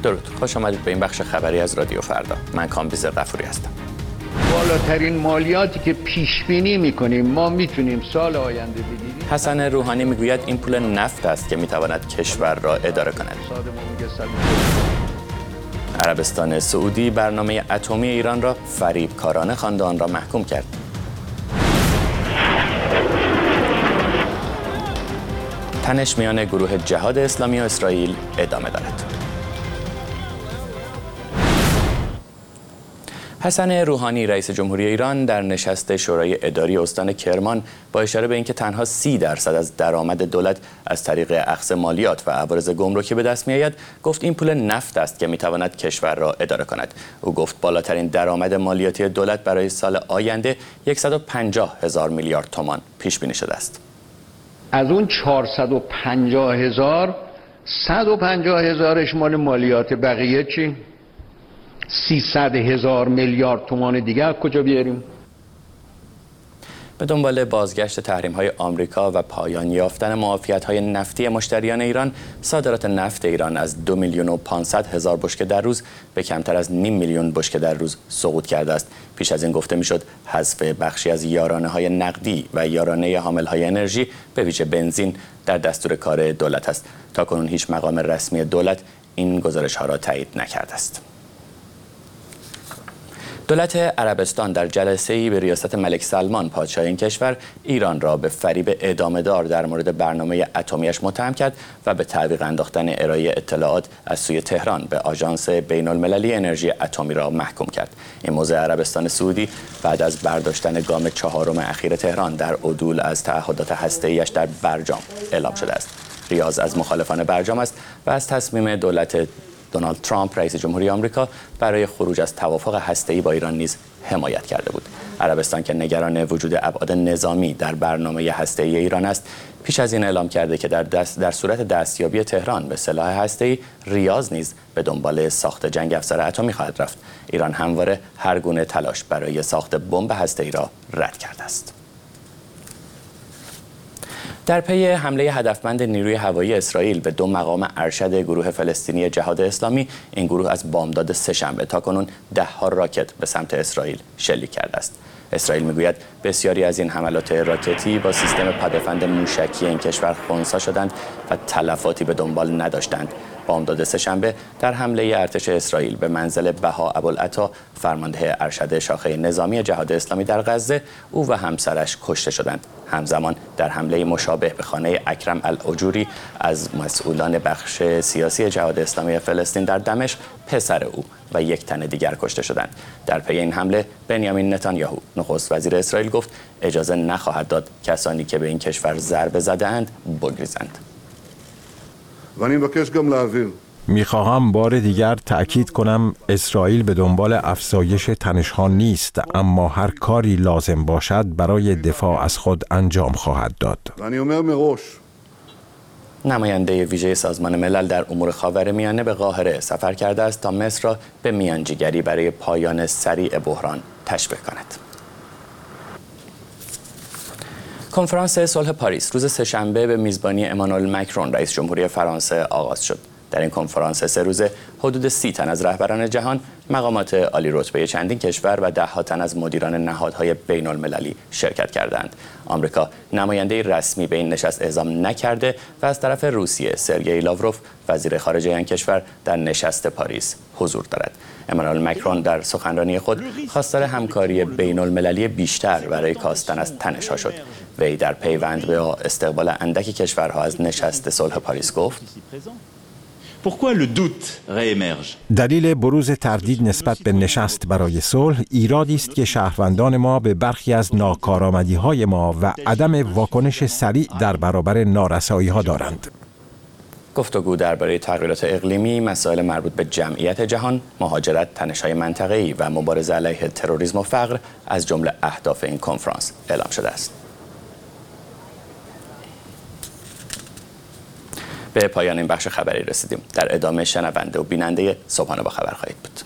درود، خوش آمدید به این بخش خبری از رادیو فردا. من کامبیز غفوری هستم. بالاترین مالیاتی که پیش بینی می‌کنیم ما میتونیم سال آینده بگیریم. حسن روحانی میگوید این پول نفت است که میتواند کشور را اداره کند. عربستان سعودی برنامه اتمی ایران را فریبکارانه خواند و آن را محکوم کرد. تنش میان گروه جهاد اسلامی و اسرائیل ادامه دارد. حسن روحانی رئیس جمهوری ایران در نشست شورای اداری استان کرمان با اشاره به اینکه تنها 30% از درآمد دولت از طریق اخذ مالیات و عوارض گمرکی به دست می‌آید، گفت این پول نفت است که می‌تواند کشور را اداره کند. او گفت بالاترین درآمد مالیاتی دولت برای سال آینده 150,000 میلیارد تومان پیش بینی شده است. از اون 450,000 150,000ش مال مالیات، بقیه چی؟ 300,000 میلیارد تومان دیگه از کجا بیاریم؟ به دنبال بازگشت تحریم‌های آمریکا و پایان یافتن معافیت‌های نفتی مشتریان ایران، صادرات نفت ایران از 2,500,000 بشکه در روز به کمتر از 500,000 بشکه در روز سقوط کرده است. پیش از این گفته می‌شد حذف بخشی از یارانه‌های نقدی و یارانه حامل‌های انرژی به ویژه بنزین در دستور کار دولت است. تاکنون هیچ مقام رسمی دولت این گزارش‌ها را تایید نکرده است. دولت عربستان در جلسه‌ای به ریاست ملک سلمان پادشاه این کشور ایران را به فریب ادامه دار در مورد برنامه اتمیش متهم کرد و به تعویق انداختن ارائه اطلاعات از سوی تهران به آژانس بین‌المللی انرژی اتمی را محکوم کرد. این موضع عربستان سعودی بعد از برداشتن گام چهارم اخیر تهران در عدول از تعهدات هسته‌ایش در برجام اعلام شده است. ریاض از مخالفان برجام است و از تصمیم دولت دونالد ترامپ رئیس جمهوری آمریکا برای خروج از توافق هسته‌ای با ایران نیز حمایت کرده بود. عربستان که نگران وجود ابعاد نظامی در برنامه هسته‌ای ایران است، پیش از این اعلام کرده که در صورت دستیابی تهران به سلاح هسته‌ای، ریاض نیز به دنبال ساخت جنگ افزار اتمی خواهد رفت. ایران همواره هر گونه تلاش برای ساخت بمب هسته‌ای را رد کرده است. در پی حمله هدفمند نیروی هوایی اسرائیل به 2 مقام ارشد گروه فلسطینی جهاد اسلامی، این گروه از بامداد سه‌شنبه تاکنون 10 راکت به سمت اسرائیل شلیک کرده است. اسرائیل میگوید بسیاری از این حملات راکتی با سیستم پدافند موشکی این کشور خنثی شدند و تلفاتی به دنبال نداشتند. بامداد سه‌شنبه در حمله ارتش اسرائیل به منزل بها ابوالعطا، فرمانده ارشد شاخه نظامی جهاد اسلامی در غزه، او و همسرش کشته شدند. همزمان در حمله مشابه به خانه اکرم العجوری از مسئولان بخش سیاسی جهاد اسلامی فلسطین در دمشق، پسر او و یک تن دیگر کشته شدند. در پی این حمله بنیامین نتانیاهو نخست وزیر اسرائیل گفت اجازه نخواهد داد کسانی که به این کشور ضربه زده‌اند بگریزند. میخواهم بار دیگر تأکید کنم اسرائیل به دنبال افزایش تنش‌ها نیست، اما هر کاری لازم باشد برای دفاع از خود انجام خواهد داد. نماینده ویژه سازمان ملل در امور خاورمیانه به قاهره سفر کرده است تا مصر را به میانجیگری برای پایان سریع بحران تشویق کند. کنفرانس صلح پاریس روز سه‌شنبه به میزبانی امانوئل مکرون رئیس جمهوری فرانسه آغاز شد. در این کنفرانس 3 روزه حدود 30 تن از رهبران جهان، مقامات عالی رتبه چندین کشور و 10 تن از مدیران نهادهای بین‌المللی شرکت کردند. آمریکا نماینده رسمی به این نشست اعزام نکرده و از طرف روسیه سرگئی لاوروف وزیر خارجه این کشور در نشست پاریس حضور دارد. امانوئل مکرون در سخنرانی خود خواستار همکاری بین‌المللی بیشتر برای کاستن از تنش‌ها شد. وی در پیوند به استقبال اندکی کشورها از نشست صلح پاریس گفت: دلیل بروز تردید نسبت به نشست برای صلح ایرادی است که شهروندان ما به برخی از ناکارآمدی‌های ما و عدم واکنش سریع در برابر نارسایی‌ها دارند. گفتگو درباره تغییرات اقلیمی، مسائل مربوط به جمعیت جهان، مهاجرت، تنش‌های منطقه‌ای و مبارزه علیه تروریسم و فقر از جمله اهداف این کنفرانس اعلام شده است. به پایان این بخش خبری رسیدیم. در ادامه شنونده و بیننده صبحانه با خبر خواهید بود.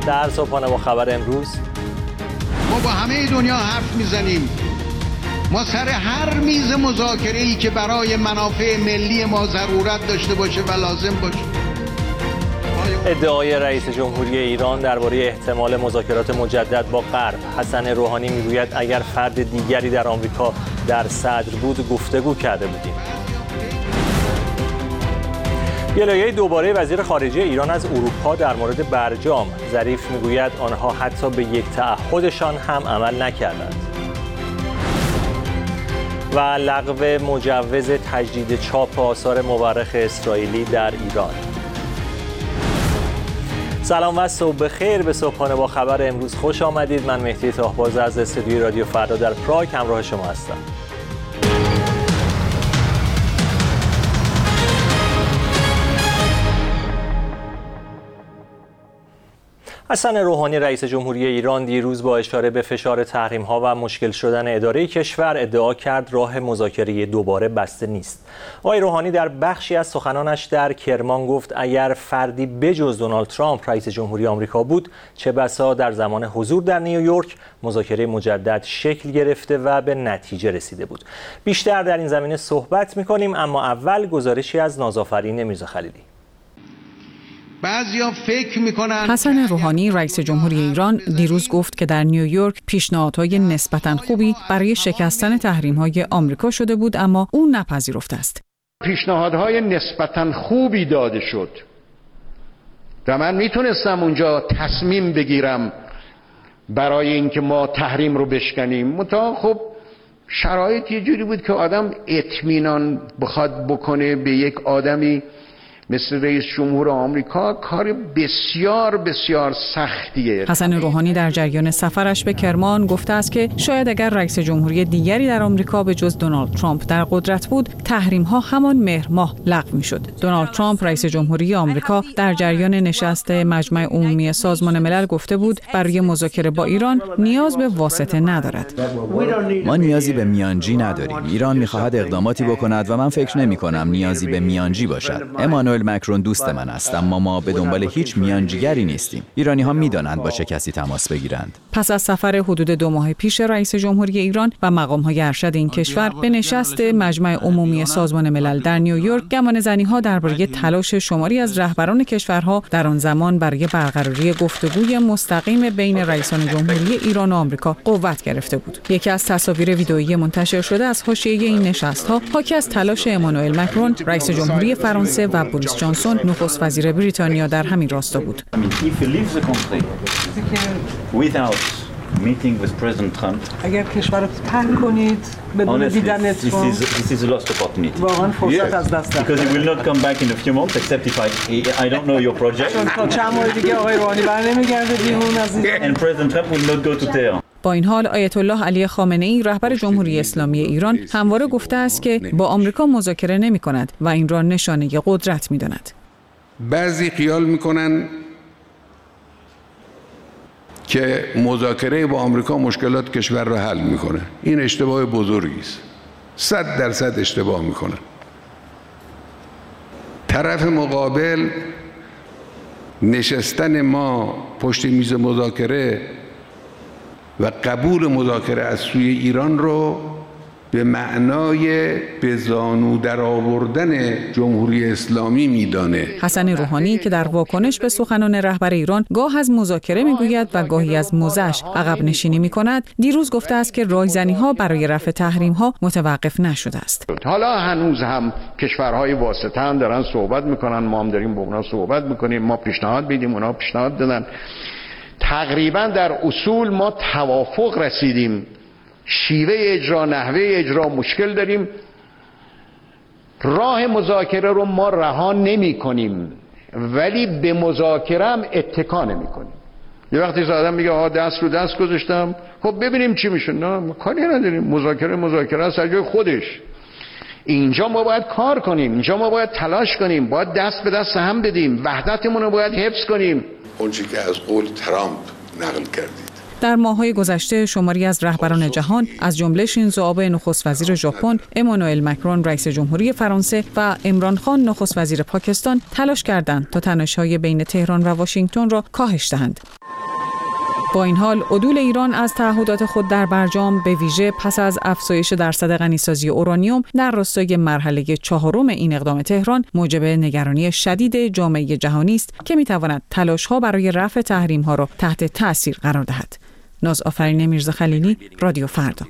در صبحانه با خبر امروز ما با همه دنیا حرف میزنیم، ما سر هر میز مذاکره‌ای که برای منافع ملی ما ضرورت داشته باشه و لازم باشه. ادعای رئیس جمهوری ایران درباره احتمال مذاکرات مجدد با غرب. حسن روحانی میگوید اگر فرد دیگری در آمریکا در صدر بود گفتگو کرده بودیم. گلایه دوباره وزیر خارجه ایران از اروپا در مورد برجام. ظریف میگوید آنها حتی به یک تعهدشان هم عمل نکردند. و لغو مجوز تجدید چاپ آثار مورخ اسرائیلی در ایران. سلام و صبح بخیر. به صبحانه با خبر امروز خوش آمدید. من مهدی طاهباز از استودیوی رادیو فردا در پراگ همراه شما هستم. حسن روحانی رئیس جمهوری ایران دیروز با اشاره به فشار تحریم‌ها و مشکل شدن اداره کشور ادعا کرد راه مذاکره دوباره بسته نیست. آقای روحانی در بخشی از سخنانش در کرمان گفت اگر فردی بجز دونالد ترامپ رئیس جمهوری آمریکا بود چه بسا در زمان حضور در نیویورک مذاکره مجدد شکل گرفته و به نتیجه رسیده بود. بیشتر در این زمینه صحبت می‌کنیم، اما اول گزارشی از نازآفرین میرزا خلیلی. بعضیا فکر میکنن حسن روحانی رئیس جمهوری ایران دیروز گفت که در نیویورک پیشنهادهای نسبتاً خوبی برای شکستن تحریم‌های آمریکا شده بود، اما او نپذیرفته است. پیشنهادهای نسبتاً خوبی داده شد و من میتونستم اونجا تصمیم بگیرم برای اینکه ما تحریم رو بشکنیم، منتها خب شرایط یه جوری بود که آدم اطمینان بخواد بکنه به یک آدمی مثل رئیس جمهور آمریکا کار بسیار بسیار سختیه. حسن روحانی در جریان سفرش به کرمان گفته است که شاید اگر رئیس جمهوری دیگری در آمریکا به جز دونالد ترامپ در قدرت بود، تحریم‌ها همان مهر ماه لغو می‌شد. دونالد ترامپ رئیس جمهوری آمریکا در جریان نشست مجمع عمومی سازمان ملل گفته بود برای مذاکره با ایران نیاز به واسطه ندارد. ما نیازی به میانجی نداریم. ایران می‌خواهد اقداماتی بکند و من فکر نمی‌کنم نیازی به میانجی باشد. امانوئل مکرون دوست من است، اما ما به دنبال هیچ میانجیگری نیستیم. ایرانی‌ها می‌دانند با چه کسی تماس بگیرند. پس از سفر حدود 2 ماه پیش رئیس جمهوری ایران و مقام‌های ارشد این کشور به نشست مجمع عمومی سازمان ملل در نیویورک، گمانه‌زنی‌ها درباره تلاش شماری از رهبران کشورها در آن زمان برای برقراری گفتگوی مستقیم بین رئیسان جمهوری ایران و آمریکا قوت گرفته بود. یکی از تصاویر ویدئویی منتشر شده از حاشیه این نشست‌ها حاکی از تلاش امانوئل مکرون رئیس جمهوری فرانسه و بوریس جانسون نخست وزیر بریتانیا در همین راستا بود. اگر کشور رو ترک کنید بدون دیدن ترامپ واقعا فرصت از دست رفت. تا چند ماه دیگه آقای روحانی برنمیگرده بیرون از این. با این حال آیت الله علی خامنه‌ای رهبر جمهوری اسلامی ایران همواره گفته است که با آمریکا مذاکره نمی‌کند و این را نشانه قدرت می‌داند. بعضی خیال می‌کنن که مذاکره با آمریکا مشکلات کشور را حل می‌کنه. این اشتباه بزرگی است. 100% اشتباه می‌کنه. طرف مقابل نشستن ما پشت میز مذاکره و قبول مذاکره از سوی ایران رو به معنای به زانو در آوردن جمهوری اسلامی میدانه. حسن روحانی که در واکنش به سخنان رهبر ایران گاه از مذاکره میگوید و گاهی از موضعش عقب نشینی میکند، دیروز گفته است که رایزنی‌ها برای رفع تحریم‌ها متوقف نشده است. حالا هنوز هم کشورهای واسطه هم دارن صحبت میکنن، ما هم داریم با اونا صحبت میکنیم، ما پیشنهاد میدیم، اونا پیشنهاد دادن. تقریبا در اصول ما توافق رسیدیم. شیوه اجرا، نحوه اجرا مشکل داریم. راه مذاکره رو ما رها نمی کنیم، ولی به مذاکره هم اتکا نمی کنیم. یه وقتی آدم میگه دست رو دست گذاشتم، خب ببینیم چی میشه. نه، ما کاری نداریم. مذاکره است از جای خودش. اینجا ما باید کار کنیم، اینجا ما باید تلاش کنیم، باید دست به دست هم بدیم، وحدتمون رو باید حفظ کنیم. اون چیزی که از قول ترامپ نقل کردید. در ماه‌های گذشته شماری از رهبران جهان از جمله شینزو آبه نخست وزیر ژاپن، امانوئل مکرون رئیس جمهوری فرانسه و عمران خان نخست وزیر پاکستان تلاش کردند تا تنش‌های بین تهران و واشنگتن را کاهش دهند. با این حال عدول ایران از تعهدات خود در برجام به ویژه پس از افزایش درصد غنیسازی اورانیوم در راستای مرحله 4 این اقدام تهران موجب نگرانی شدید جامعه جهانی است که میتواند تلاش‌ها برای رفع تحریم‌ها را تحت تأثیر قرار دهد. ناز آفرین میرزا خلیلی، رادیو فردا.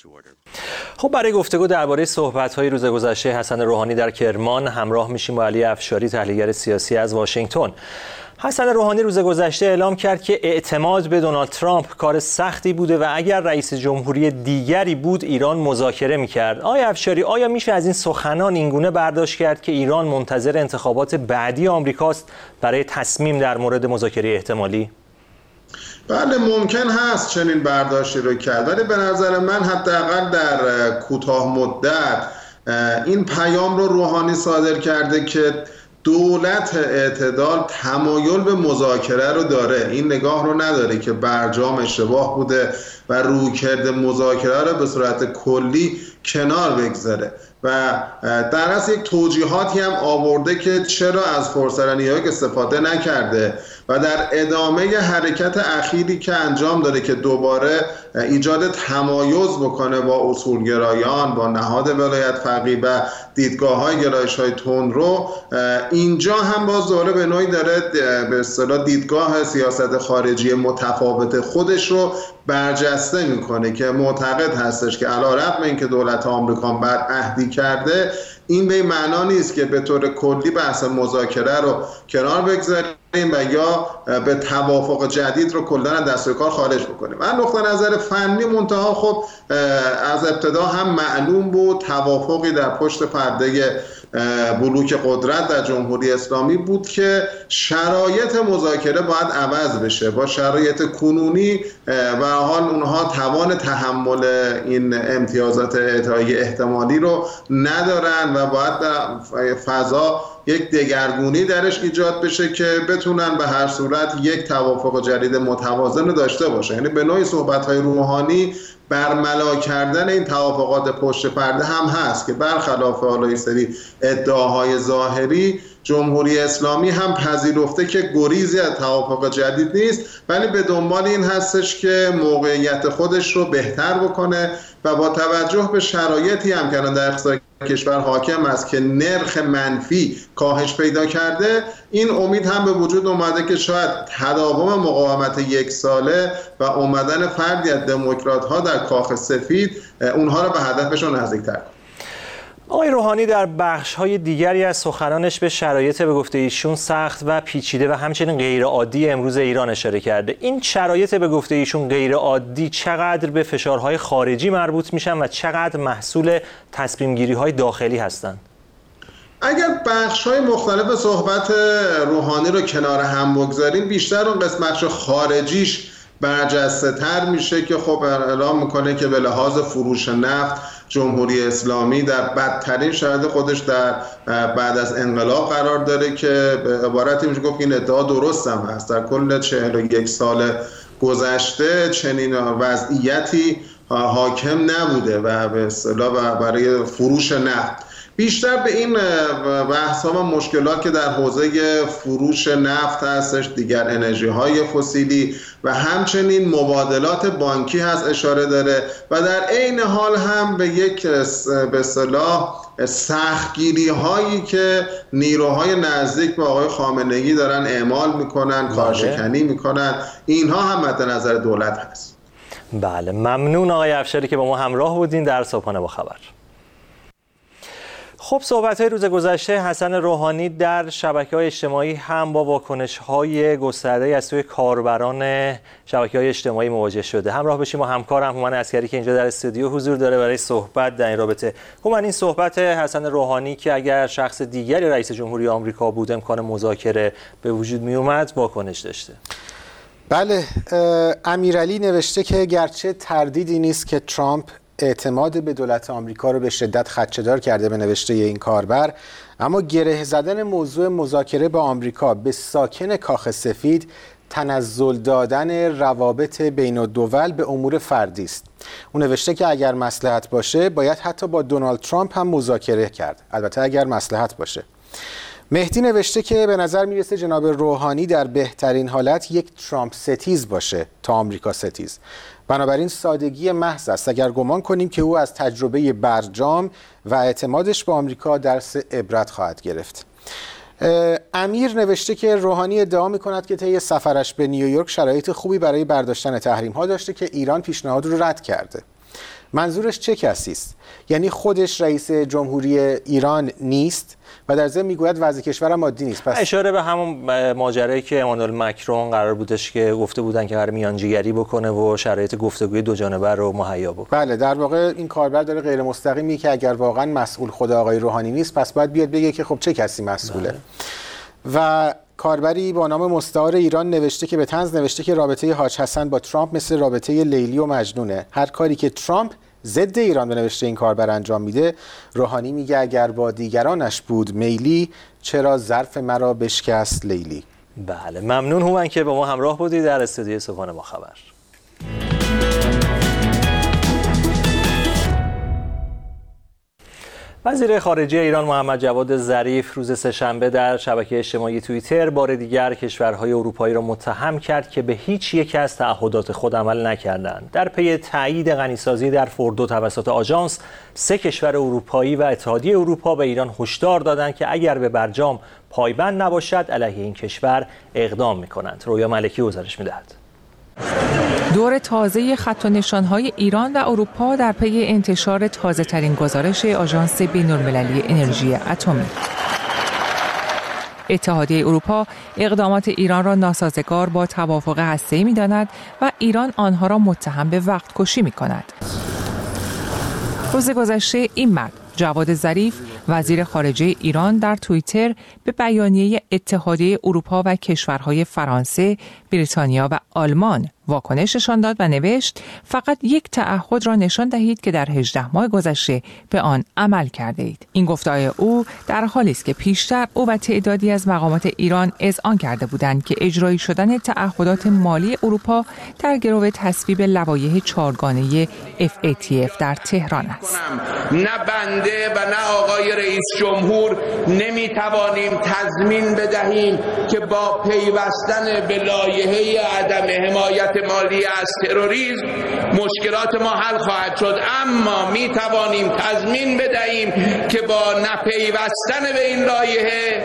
خب برای گفتگو درباره صحبت‌های روز گذشته حسن روحانی در کرمان همراه میشیم با علی افشاری، تحلیلگر سیاسی از واشنگتن. حسن روحانی روز گذشته اعلام کرد که اعتماد به دونالد ترامپ کار سختی بوده و اگر رئیس جمهوری دیگری بود ایران مذاکره می‌کرد. آقای افشاری، آیا میشه از این سخنان اینگونه برداشت کرد که ایران منتظر انتخابات بعدی آمریکاست برای تصمیم در مورد مذاکره احتمالی؟ بله، ممکن هست چنین برداشتی رو کرد، ولی به نظر من حداقل در کوتاه مدت این پیام رو روحانی صادر کرده که دولت اعتدال تمایل به مذاکره رو داره، این نگاه رو نداره که برجام اشتباه بوده و رویکرد مذاکره رو به صورت کلی کنار بگذاره و در اصل یک توجیهاتی هم آورده که چرا از فرصت نیویورک استفاده نکرده و در ادامه حرکت اخیری که انجام داده که دوباره ایجاد تمایز بکنه با اصولگرایان، با نهاد ولایت فقیه و دیدگاه‌های گرایش‌های تندرو، اینجا هم باز دوباره به نوعی داره به اصطلاح دیدگاه سیاست خارجی متفاوت خودش رو برجسته میکنه که معتقد هستش که علیرغم اینکه دولت آمریکا بر عهدی کرده، این به معنا نیست که به طور کلی بحث مذاکره رو کنار بگذاریم و یا به توافق جدید رو کلا دست کار خارج بکنیم. من نقطه نظر فنی منتها خب از ابتدا هم معلوم بود توافقی در پشت پرده بلوک قدرت در جمهوری اسلامی بود که شرایط مذاکره باید عوض بشه. با شرایط کنونی و حال اونها توان تحمل این امتیازات اعطایی احتمالی رو ندارن و باید در فضا یک دگرگونی درش ایجاد بشه که بتونن به هر صورت یک توافق جدید متوازن داشته باشه. یعنی به نوعی صحبت‌های روحانی برملا کردن این توافقات پشت پرده هم هست که برخلاف حالا این سری ادعاهای ظاهری، جمهوری اسلامی هم پذیرفته که گریزی از توافق جدید نیست، ولی به دنبال این هستش که موقعیت خودش رو بهتر بکنه و با توجه به شرایطی هم که در اقتصاد کشور حاکم است که نرخ منفی کاهش پیدا کرده، این امید هم به وجود اومده که شاید تداوم مقاومت یک ساله و اومدن فردی از دموکرات‌ها در کاخ سفید اونها رو به هدفشون نزدیک‌تر کنه. آقای روحانی در بخش‌های دیگری از سخنانش به شرایط به گفته ایشون سخت و پیچیده و همچنین غیرعادی امروز ایران اشاره کرده. این شرایط به گفته ایشون غیرعادی چقدر به فشارهای خارجی مربوط میشن و چقدر محصول تصمیم‌گیری‌های داخلی هستند؟ اگر بخش‌های مختلف صحبت روحانی رو کنار هم بگذاریم، بیشتر اون قسمت خارجیش برجسته تر میشه که خب اعلام میکنه که به لحاظ فروش نفت جمهوری اسلامی در بدترین شرایط خودش در بعد از انقلاب قرار داره که به عبارتی میشه گفت این ادعا درست هم هست. در کل 41 سال گذشته چنین وضعیتی حاکم نبوده و به اصطلاح برای فروش نفت بیشتر به این بحث‌ها و مشکلات که در حوزه فروش نفت هستش، دیگر انرژی‌های فسیلی و همچنین مبادلات بانکی هست اشاره داره و در عین حال هم به یک به اصطلاح سختگیری‌هایی که نیروهای نزدیک به آقای خامنه‌ای دارن اعمال میکنن، کارشکنی میکنن، اینها هم مد نظر دولت هست. بله، ممنون آقای افشاری که با ما همراه بودین در صبحانه با خبر. خب صحبت‌های روز گذشته حسن روحانی در شبکه‌های اجتماعی هم با واکنش‌های گسترده‌ای از سوی کاربران شبکه‌های اجتماعی مواجه شده. همراه بشیم با همکارم هومن عسکری که اینجا در استودیو حضور داره برای صحبت در این رابطه. هومن، این صحبت حسن روحانی که اگر شخص دیگری رئیس جمهوری آمریکا بود امکان مذاکره به وجود می‌اومد واکنش داشته. بله، امیرعلی نوشته که گرچه تردیدی نیست که ترامپ اعتماد به دولت آمریکا رو به شدت خدشه‌دار کرده به نوشته این کاربر، اما گره زدن موضوع مذاکره با آمریکا به ساکن کاخ سفید تنزل دادن روابط بین الدول به امور فردی است. اون نوشته که اگر مصلحت باشه باید حتی با دونالد ترامپ هم مذاکره کرد، البته اگر مصلحت باشه. مهدی نوشته که به نظر میرسه جناب روحانی در بهترین حالت یک ترامپ ستیز باشه تا آمریکا ستیز. بنابراین سادگی محض است اگر گمان کنیم که او از تجربه برجام و اعتمادش به آمریکا درس عبرت خواهد گرفت. امیر نوشته که روحانی ادعا می‌کند که طی سفرش به نیویورک شرایط خوبی برای برداشتن تحریم‌ها داشته که ایران پیشنهاد رو رد کرده. منظورش چه کسی است؟ یعنی خودش رئیس جمهوری ایران نیست و در ضمن میگوید وضع کشورم عادی نیست. پس اشاره به همون ماجرایی که امانوئل مکرون قرار بودش که گفته بودن که قرار میانجیگری بکنه و شرایط گفتگوی دو جانبه رو مهیا بکنه. بله، در واقع این کاربر داره غیر مستقیمی که اگر واقعا مسئول خود آقای روحانی نیست پس باید بیاد بگه که خب چه کسی مسئوله. و کاربری با نام مستعار ایران نوشته که به طنز نوشته که رابطه حاج حسن با ترامپ مثل رابطه لیلی و مجنونه. هر کاری که ترامپ ضد ایران به نوشته این کاربر انجام میده، روحانی میگه اگر با دیگرانش بود میلی، چرا ظرف مرا بشکست لیلی. بله، ممنون هومن که با ما همراه بودی در استودیو صبحانه ما خبر. وزیر خارجه ایران محمد جواد ظریف روز سه‌شنبه در شبکه اجتماعی توییتر بار دیگر کشورهای اروپایی را متهم کرد که به هیچ یک از تعهدات خود عمل نکردند. در پی تایید غنیسازی در فوردو توسط آژانس، 3 کشور اروپایی و اتحادیه اروپا به ایران هشدار دادند که اگر به برجام پایبند نباشد علیه این کشور اقدام می‌کنند. رویا ملکی گزارش می‌دهد. دور تازه خط و نشان‌های ایران و اروپا در پی انتشار تازه‌ترین گزارش آژانس بین‌المللی انرژی اتمی. اتحادیه اروپا اقدامات ایران را ناسازگار با توافق هسته‌ای می‌داند و ایران آنها را متهم به وقت کشی می‌کند. روز گذشته این مرد جواد ظریف وزیر خارجه ایران در توییتر به بیانیه اتحادیه اروپا و کشورهای فرانسه، بریتانیا و آلمان واکنششان داد و نوشت فقط یک تعهد را نشان دهید که در 18 ماه گذشته به آن عمل کرده اید. این گفته‌های او در حالی است که پیشتر او و تعدادی از مقامات ایران اذعان کرده بودند که اجرایی شدن تعهدات مالی اروپا در گرو تصویب لوایح 4گانه FATF در تهران است. نه بنده و نه آقای رئیس جمهور نمیتوانیم تضمین بدهیم که با پیوستن به لایحه عدم حمایت مالی از تروریسم مشکلات ما حل خواهد شد، اما می توانیم تضمین بدهیم که با نپیوستن به این لایحه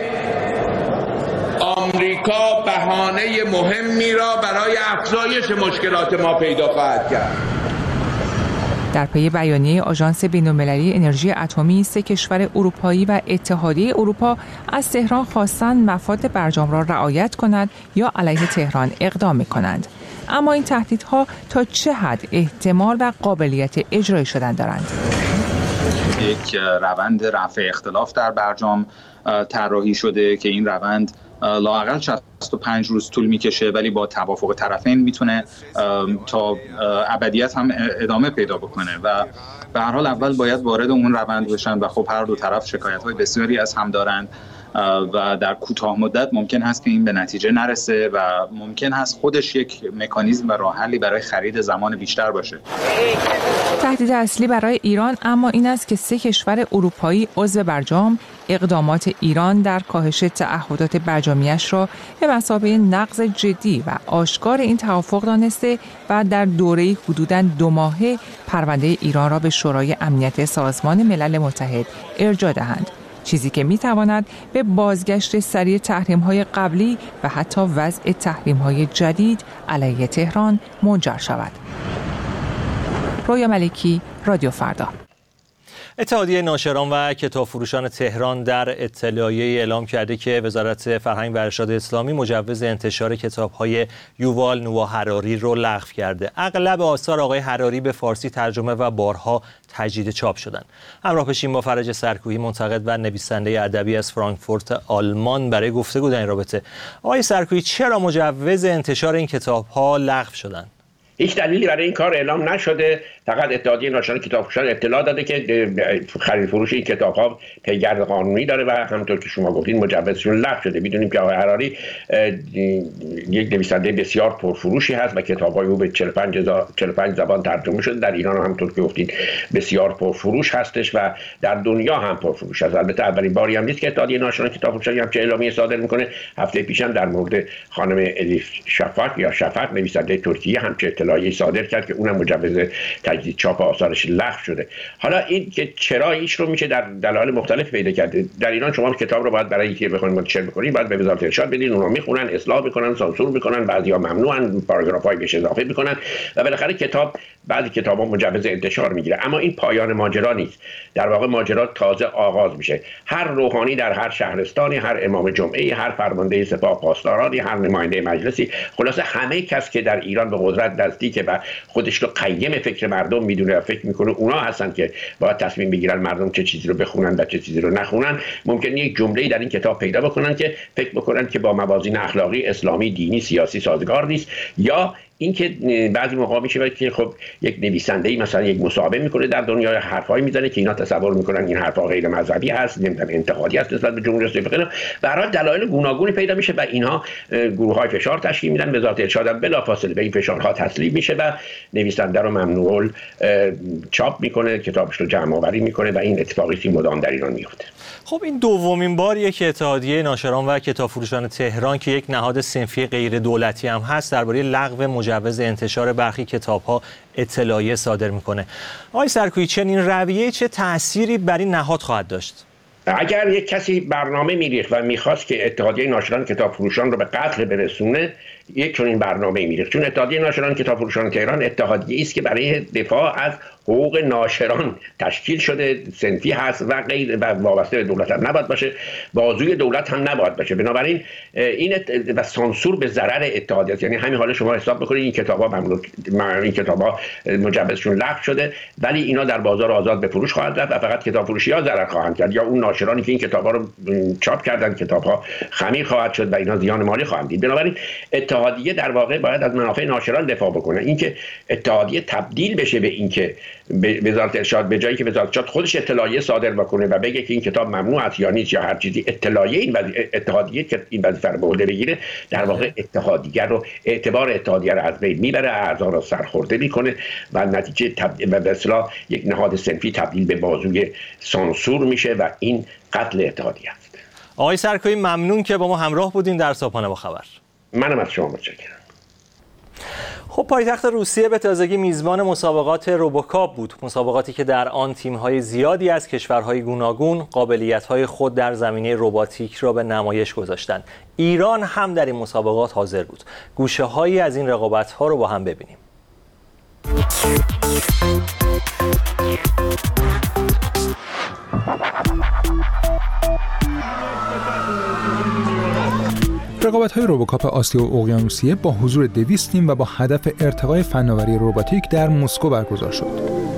آمریکا بهانه مهمی را برای افزایش مشکلات ما پیدا خواهد کرد. در پی بیانیه آژانس بین‌المللی انرژی اتمی، 3 کشور اروپایی و اتحادیه اروپا از تهران خواستند مفاد برجام را رعایت کند یا علیه تهران اقدام کنند. اما این تهدیدها تا چه حد احتمال و قابلیت اجرایی شدن دارند؟ یک روند رفع اختلاف در برجام طراحی شده که این روند لااقل 65 روز طول میکشه، ولی با توافق طرفین میتونه تا ابدیت هم ادامه پیدا بکنه و به هر حال اول باید وارد اون روند بشن و خب هر دو طرف شکایت‌های بسیاری از هم دارند و در کوتاه مدت ممکن هست که این به نتیجه نرسه و ممکن هست خودش یک مکانیزم و راه حلی برای خرید زمان بیشتر باشه. تهدید اصلی برای ایران اما این است که 3 کشور اروپایی عضو برجام اقدامات ایران در کاهش تعهدات برجامیش را به مثابه نقض جدی و آشکار این توافق دانسته و در دوره حدوداً 2 ماهه پرونده ایران را به شورای امنیت سازمان ملل متحد ارجاع دهند، چیزی که می‌تواند به بازگشت سریع تحریم‌های قبلی و حتی وضع تحریم‌های جدید علیه تهران منجر شود. رویا ملکی، رادیو فردا. اتحادیه ناشران و کتابفروشان تهران در اطلاعیه اعلام کرده که وزارت فرهنگ و ارشاد اسلامی مجوز انتشار کتاب‌های یووال نوآ حراری رو لغو کرده. اغلب آثار آقای حراری به فارسی ترجمه و بارها تجدید چاپ شدند. همراه بشیم با فرج سرکوهی، منتقد و نویسنده ادبی از فرانکفورت آلمان برای گفتگو در این رابطه. آقای سرکوهی، چرا مجوز انتشار این کتاب‌ها لغو شدند؟ هیچ دلیلی برای این کار اعلام نشده. فقط اتحادیه ناشران کتابفروشان اطلاع داده که خرید فروش این کتاب‌ها پیگرد قانونی داره و همونطور که شما گفتین مجوزشون لغو شده. میدونیم که آقای حراری یک نویسنده بسیار پرفروشی هست و کتاب‌های او به 45 زبان ترجمه شده. در ایران همونطور که گفتین بسیار پرفروش هستش و در دنیا هم پرفروش است. البته اولین باری هم نیست که اتحادیه ناشران کتابفروشان همچین اعلامیه صادر میکنه. هفته پیش هم در مورد خانم الیف شفق نویسنده ترکیه همچین اطلاعیه صادر کرد که اونم مجوز تجدید چاپ آثارش لغو شده. حالا این که چرا ایش رو میشه در دلایل مختلف پیدا کرده. در ایران شما کتاب رو باید برای اینکه بخواید منتشر بکنید باید به وزارت ارشاد بدین، اونها میخونن، اصلاح میکنن، سانسور میکنن، بعضیا ممنوعن، پاراگراف‌های بهش اضافه میکنن و بالاخره کتاب بعضی کتابا مجوز انتشار میگیره. اما این پایان ماجرا نیست. در واقع ماجرا تازه آغاز میشه. هر روحانی در هر شهرستانی، هر امام جمعه‌ای، هر فرمانده سپاه پاسدارانی، هر نماینده مجلسی، خلاصه همه کس که در ایران به قدرت نزدیکه و خودش رو قیم فکر مردم میدونه و فکر میکنه اونا هستن که باید تصمیم بگیرن مردم چه چیزی رو بخونن و چه چیزی رو نخونن، ممکنه یک جمله‌ای در این کتاب پیدا بکنن که فکر بکنن که با موازین اخلاقی، اسلامی، دینی، سیاسی سازگار نیست، یا اینکه بعضی موقع میشه که خب یک نویسنده‌ای مثلا یک مصاحبه میکنه در دنیا حرفایی میزنه که اینا تصور میکنن این حرفا غیر مذهبی هست، نمیدونم انتقادی است نسبت به جمهوری اسلامی. به هر حال دلایل گوناگونی پیدا میشه و اینها گروه‌های فشار تشکیل میدن. وزارت ارشاد هم بلافاصله به این فشارها تسلیم میشه و نویسنده رو ممنوع چاپ میکنه، کتابش رو جمع آوری میکنه و این اتفاقی که مدام در ایران میفته. خب این دومین باریه که اتحادیه ناشران و کتابفروشان تهران که یک نهاد صنفی غیر دولتی هم هست درباره لغو مجوز انتشار برخی کتاب‌ها اطلاعیه صادر میکنه. آقای سرکویی، چنین رویه چه تأثیری بر این نهاد خواهد داشت؟ اگر یک کسی برنامه میریخت و میخواست که اتحادیه ناشران کتابفروشان رو به قتل برسونه، یک چنین برنامه میریخت. چون اتحادیه ناشران کتابفروشان تهران اتحادیه است که برای دفاع از حقوق ناشران تشکیل شده، صنفی هست و غیر و وابسته به دولت هم نباید باشه، بازوی دولت هم نباید باشه. بنابراین این و سانسور به ضرر اتحادیه است. یعنی همین حالا شما حساب بکنید این کتابا مجوزشون لغو شده ولی اینا در بازار آزاد به فروش خواهند رفت و فقط کتاب فروشی‌ها ضرر خواهند کرد یا اون ناشرانی که این کتابا رو چاپ کردن کتاب‌ها خمیر خواهد شد و اینا زیان مالی خواهند دید. بنابراین اتحادیه در واقع باید از منافع ناشران دفاع بکنه. اینکه اتحادیه تبدیل بشه به اینکه وزارت ارشاد به جایی که وزارت ارشاد خودش اطلاعیه صادر بکنه و بگه که این کتاب ممنوع است یا نیست یا هر چیزی، اتحادیه که این وظیفه رو به عهده بگیره در واقع اتحادیه رو اعتبار اتحادیه رو از بین میبره، اعضا رو سرخورده میکنه و نتیجه به اصطلاح یک نهاد صنفی تبدیل به بازوی سانسور میشه و این قتل اتحادیه است. آقای سرکویی ممنون که با ما همراه بودین در صبحانه با خبر. منم از شما متشکرم. خب پایتخت روسیه به تازگی میزبان مسابقات روبوکاپ بود، مسابقاتی که در آن تیم‌های زیادی از کشورهای گوناگون قابلیت‌های خود در زمینه رباتیک را به نمایش گذاشتند. ایران هم در این مسابقات حاضر بود. گوشه‌هایی از این رقابت‌ها رو با هم ببینیم. رقابت‌های روبوکاپ آسیا و اقیانوسیه با حضور 200 تیم و با هدف ارتقای فناوری رباتیک در مسکو برگزار شد.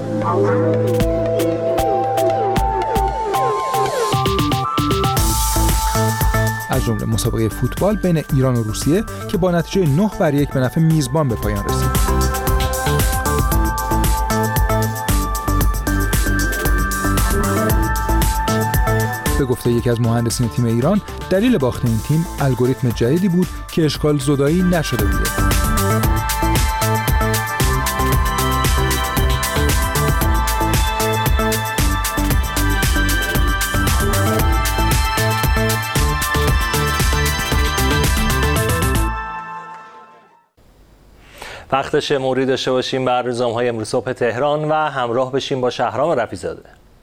از جمله مسابقه فوتبال بین ایران و روسیه که با نتیجه 9-1 به نفع میزبان به پایان رسید. به گفته یکی از مهندسین تیم ایران، دلیل باخت این تیم الگوریتم جدیدی بود که اشکال زدایی نشده بوده. وقتش موری داشته باشیم بر روزنامه‌های امروز صبح تهران و همراه بشیم با شهرام رفیع‌زاده.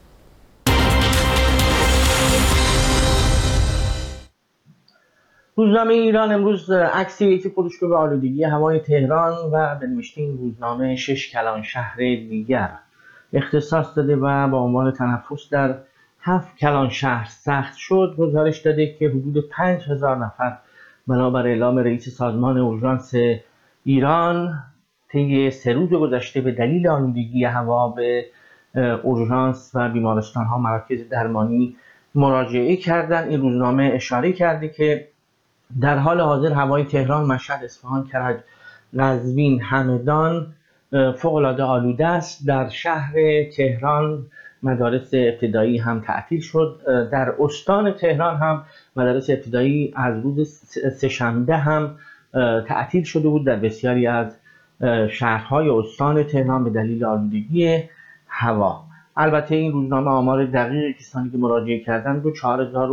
روزنامه ایران امروز عکسی یکی فروشگاه به آلودگی هوای تهران و به نوشته این روزنامه 6 کلان شهر دیگر اختصاص داده و با عنوان تنفس در 7 کلان شهر سخت شد گزارش داده که حدود 5000 نفر بنابر اعلام رئیس سازمان اورژانس ایران طی 3 روز گذشته به دلیل آلودگی هوا به اورژانس و بیمارستان‌ها مراکز درمانی مراجعه کردند. این روزنامه اشاره کرده که در حال حاضر هوای تهران، مشهد، اصفهان، کرج قزوین، همدان فوق‌العاده آلوده است. در شهر تهران مدارس ابتدایی هم تعطیل شد. در استان تهران هم مدارس ابتدایی از روز سه‌شنبه هم تعطیل شده بود در بسیاری از شهرهای استان تهران به دلیل آلودگی هوا. البته این روزنامه آمار دقیق کسانی که مراجعه کردند رو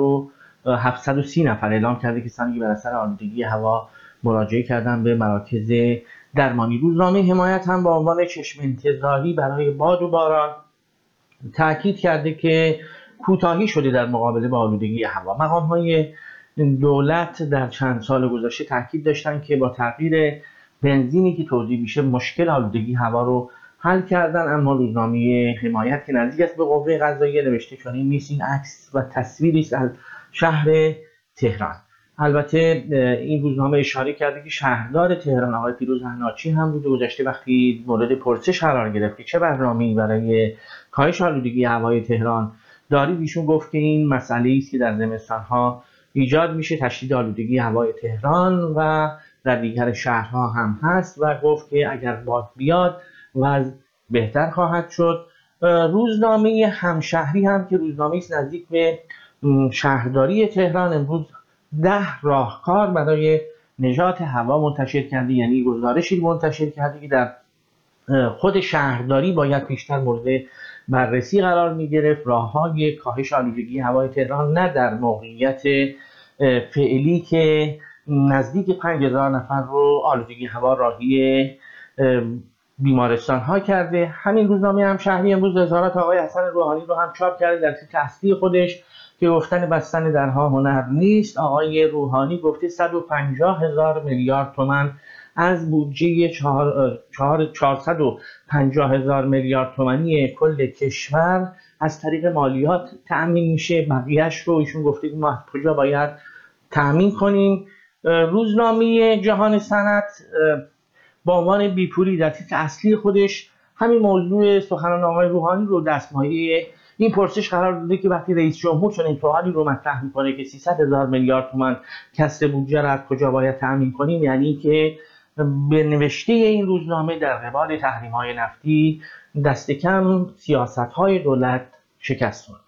4730 نفر اعلام کرده، کسانی که بر اثر آلودگی هوا مراجعه کردن به مراکز درمانی. روزنامه حمایت هم با عنوان چشم انتظاری برای باد و باران تاکید کرده که کوتاهی شده در مقابله با آلودگی هوا. مقام‌های دولت در چند سال گذشته تاکید داشتن که با تغییر بنزینی که تولید میشه مشکل آلودگی هوا رو حل کردن، اما روزنامه حمایت که نزدیک است به قوه قضاییه نوشته چنین نیست. این عکس و تصویری است از شهر تهران. البته این روزنامه اشاره کرده که شهردار تهران آقای پیروز حناچی هم روز گذشته وقتی مورد پرسش قرار گرفت که چه برنامه‌ای برای کاهش آلودگی هوای تهران دارید، ایشون گفت که این مسئله‌ای است که در زمستان‌ها ایجاد میشه، تشدید آلودگی هوای تهران و در دیگر شهرها هم هست و گفت که اگر باد بیاد وضع بهتر خواهد شد. روزنامه همشهری هم که روزنامه است نزدیک به شهرداری تهران امروز 10 راهکار برای نجات هوا منتشر کرده، یعنی گزارشی منتشر کرده که در خود شهرداری باید بیشتر مورد بررسی قرار می گرفت. راه‌های کاهش آلودگی هوای تهران نه در موقعیت فعلی که نزدیک 5000 نفر رو آلودگی هوا راهی بیمارستان ها کرده. همین روزنامه همشهری امروز اظهارات آقای حسن روحانی رو هم چاپ کرده در تیتر اصلی خودش که گفتن بستن درها هنر نیست. آقای روحانی گفته 150,000 میلیارد تومان از بودجه 450,000 میلیارد تومانی کل کشور از طریق مالیات تأمین میشه، بقیه‌اش رو ایشون گفته ما از کجا باید تأمین کنیم. روزنامه جهان صنعت با عنوان بیپولی در تیتر اصلی خودش همین موضوع سخنان آقای روحانی رو دستمایه این پرسش قرار داده که وقتی رئیس جمهور چنین سوالی رو مطرح میکنه که 300,000 میلیارد تومان کسر بودجه را از کجا باید تأمین کنیم، یعنی که به نوشته این روزنامه در قبال تحریم‌های نفتی دست کم سیاست‌های دولت شکست خورده.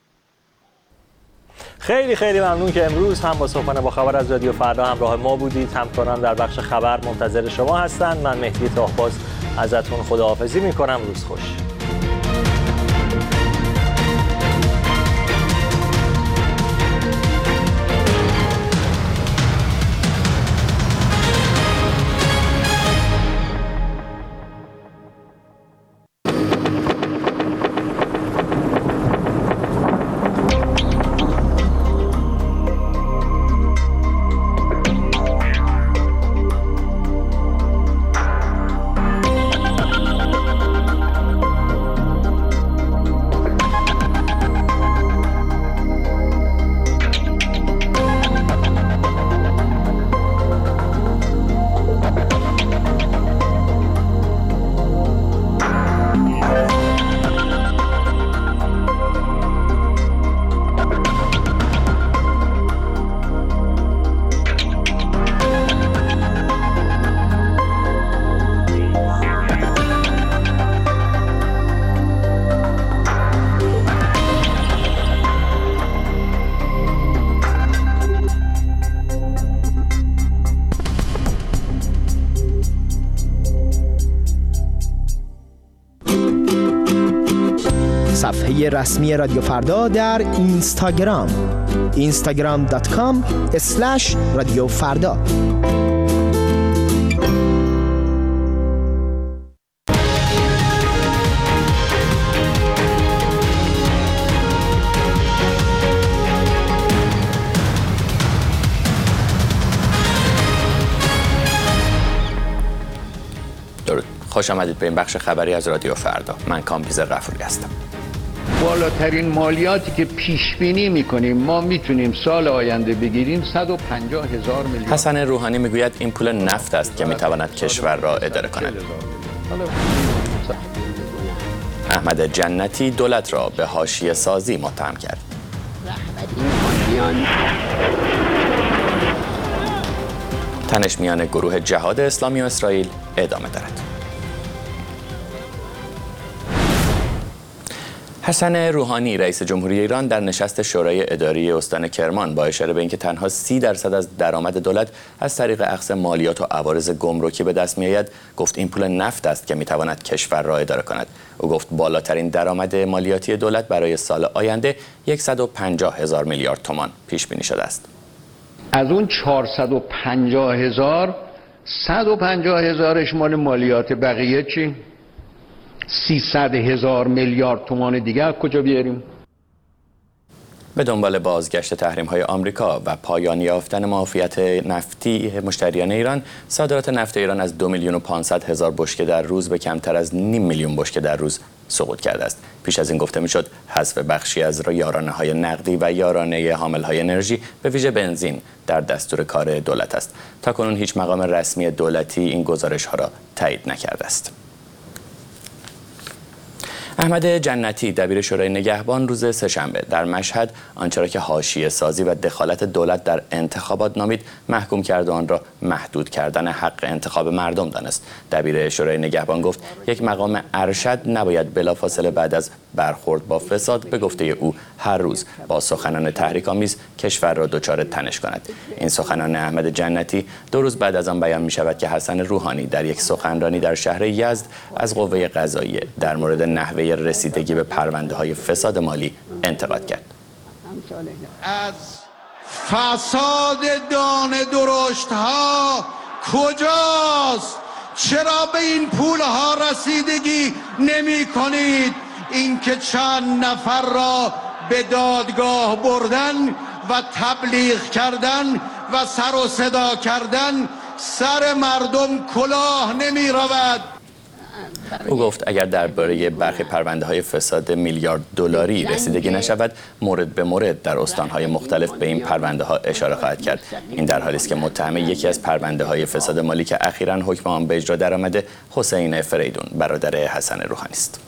خیلی خیلی ممنون که امروز هم با صبحانه با خبر از رادیو فردا همراه ما بودید. همکاران در بخش خبر منتظر شما هستند. من مهدی طاهباز ازتون خداحافظی میکنم. روز خوش. صفحه رسمی رادیو فردا در اینستاگرام instagram.com/رادیو فردا. خوش آمدید به این بخش خبری از رادیو فردا. من کامبیز غفوری هستم. بالاترین مالیاتی که پیش بینی می‌کنیم ما میتونیم سال آینده بگیریم 150,000 میلیارد. حسن روحانی میگوید این پول نفت است که میتواند کشور را اداره کند. احمد جنتی دولت را به حاشیه سازی متهم کرد. تنش میان گروه جهاد اسلامی و اسرائیل ادامه دارد. حسن روحانی رئیس جمهوری ایران در نشست شورای اداری استان کرمان با اشاره به اینکه تنها 30% از درآمد دولت از طریق اخذ مالیات و عوارض گمرکی به دست میآید، گفت این پول نفت است که میتواند کشور را اداره کند. او گفت بالاترین درآمد مالیاتی دولت برای سال آینده 150,000 میلیارد تومان پیش بینی شده است. از اون 450,000 150,000ش مال مالیات، بقیه چی؟ 300,000 میلیارد تومان دیگه از کجا بیاریم؟ به دنبال بازگشت تحریم‌های آمریکا و پایان یافتن معافیت نفتی مشتریان ایران، صادرات نفت ایران از 2,500,000 بشکه در روز به کمتر از 500,000 بشکه در روز سقوط کرده است. پیش از این گفته میشد حذف بخشی از یارانه‌های نقدی و یارانه حامل‌های انرژی به ویژه بنزین در دستور کار دولت است. تاکنون هیچ مقام رسمی دولتی این گزارش‌ها را تایید نکرده است. احمد جنتی دبیر شورای نگهبان روز سه‌شنبه در مشهد آنچه را که حاشیه سازی و دخالت دولت در انتخابات نامید محکوم کرد و آن را محدود کردن حق انتخاب مردم دانست. دبیر شورای نگهبان گفت یک مقام ارشد نباید بلافاصله بعد از برخورد با فساد به گفته او هر روز با سخنان تحریک‌آمیز کشور را دچار تنش کند. این سخنان احمد جنتی 2 روز بعد از آن بیان می شود که حسن روحانی در یک سخنرانی در شهر یزد از قوه قضاییه در مورد نحوه رسیدگی به پرونده‌های فساد مالی انتقاد کرد. از فساد دانه درشت‌ها کجاست؟ چرا به این پول‌ها رسیدگی نمی‌کنید؟ اینکه چند نفر را به دادگاه بردن و تبلیغ کردن و سر و صدا کردن، سر مردم کلاه نمی‌رود. او گفت اگر درباره برخی پرونده‌های فساد میلیارد دلاری رسیدگی نشود، مورد به مورد در استان‌های مختلف به این پرونده‌ها اشاره خواهد کرد. این در حالی است که متهم یکی از پرونده‌های فساد مالی که اخیراً حکم آن به اجرا درآمده حسین فریدون برادر حسن روحانی است.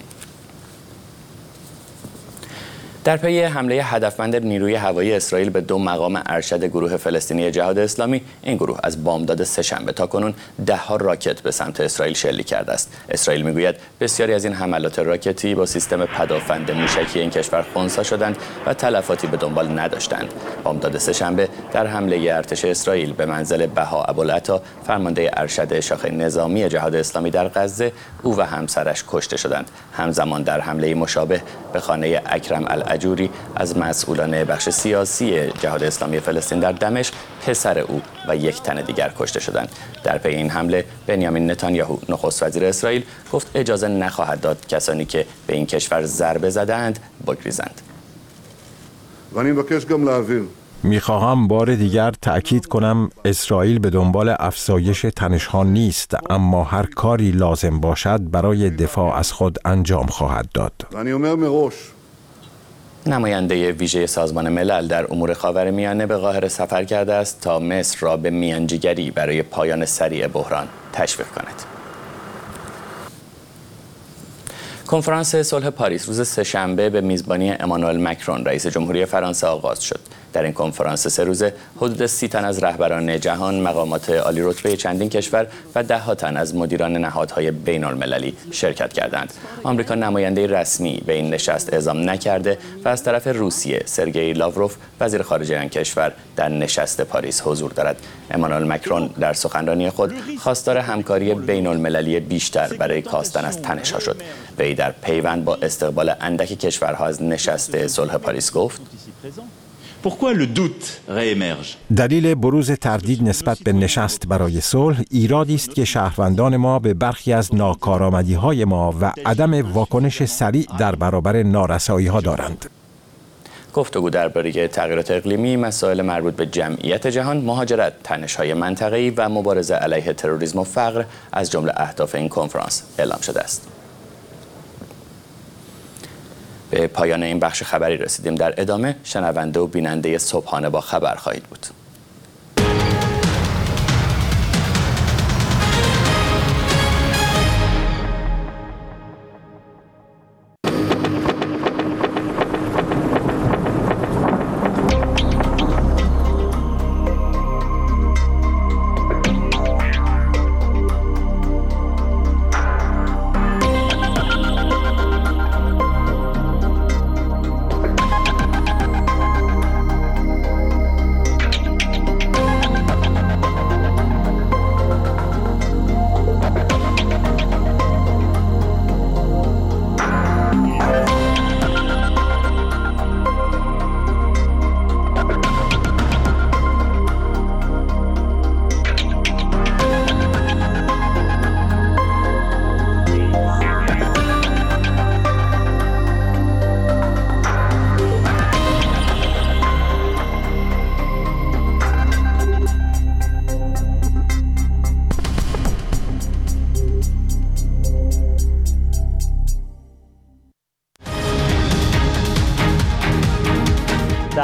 در پی حمله هدفمند نیروی هوایی اسرائیل به 2 مقام ارشد گروه فلسطینی جهاد اسلامی، این گروه از بامداد سه‌شنبه تاکنون 10 راکت به سمت اسرائیل شلیک کرده است. اسرائیل میگوید بسیاری از این حملات راکتی با سیستم پدافند موشکی این کشور خنثی شدند و تلفاتی به دنبال نداشتند. بامداد سه‌شنبه در حمله ارتش اسرائیل به منزل بها ابوالعطا، فرمانده ارشد شاخه نظامی جهاد اسلامی در غزه، او و همسرش کشته شدند. همزمان در حمله مشابه به خانه اکرم العجوری از مسئولان بخش سیاسی جهاد اسلامی فلسطین در دمشق، پسر او و یک تن دیگر کشته شدند. در پی این حمله بنیامین نتانیاهو نخست وزیر اسرائیل گفت اجازه نخواهد داد کسانی که به این کشور ضربه زدند بگریزند. میخواهم بار دیگر تأکید کنم اسرائیل به دنبال افزایش تنش‌ها نیست، اما هر کاری لازم باشد برای دفاع از خود انجام خواهد داد. نماینده ویژه سازمان ملل در امور خاورمیانه به قاهره سفر کرده است تا مصر را به میانجیگری برای پایان سریع بحران تشویق کند. کنفرانس صلح پاریس روز سه‌شنبه به میزبانی امانوئل مکرون رئیس جمهوری فرانسه آغاز شد. در این کنفرانس 3 روزه حدود 30 تن از رهبران جهان، مقامات عالی رتبه چندین کشور و 10 تن از مدیران نهادهای بین المللی شرکت کردند. آمریکا نماینده رسمی به این نشست اعزام نکرده و از طرف روسیه سرگئی لاوروف وزیر خارجه آن کشور در نشست پاریس حضور دارد. امانوئل مکرون در سخنرانی خود خواستار همکاری بین المللی بیشتر برای کاستن از تنش‌ها شد. وی در پیوند با استقبال اندک کشورها از نشست صلح پاریس گفت: دلیل بروز تردید نسبت به نشست برای صلح ایرادی است که شهروندان ما به برخی از ناکارآمدی‌های ما و عدم واکنش سریع در برابر نارسایی‌ها دارند. گفتگو درباره تغییرات اقلیمی، مسائل مربوط به جمعیت جهان، مهاجرت، تنش‌های منطقه‌ای و مبارزه علیه تروریسم و فقر از جمله اهداف این کنفرانس اعلام شده است. به پایان این بخش خبری رسیدیم. در ادامه شنونده و بیننده صبحانه با خبر خواهید بود.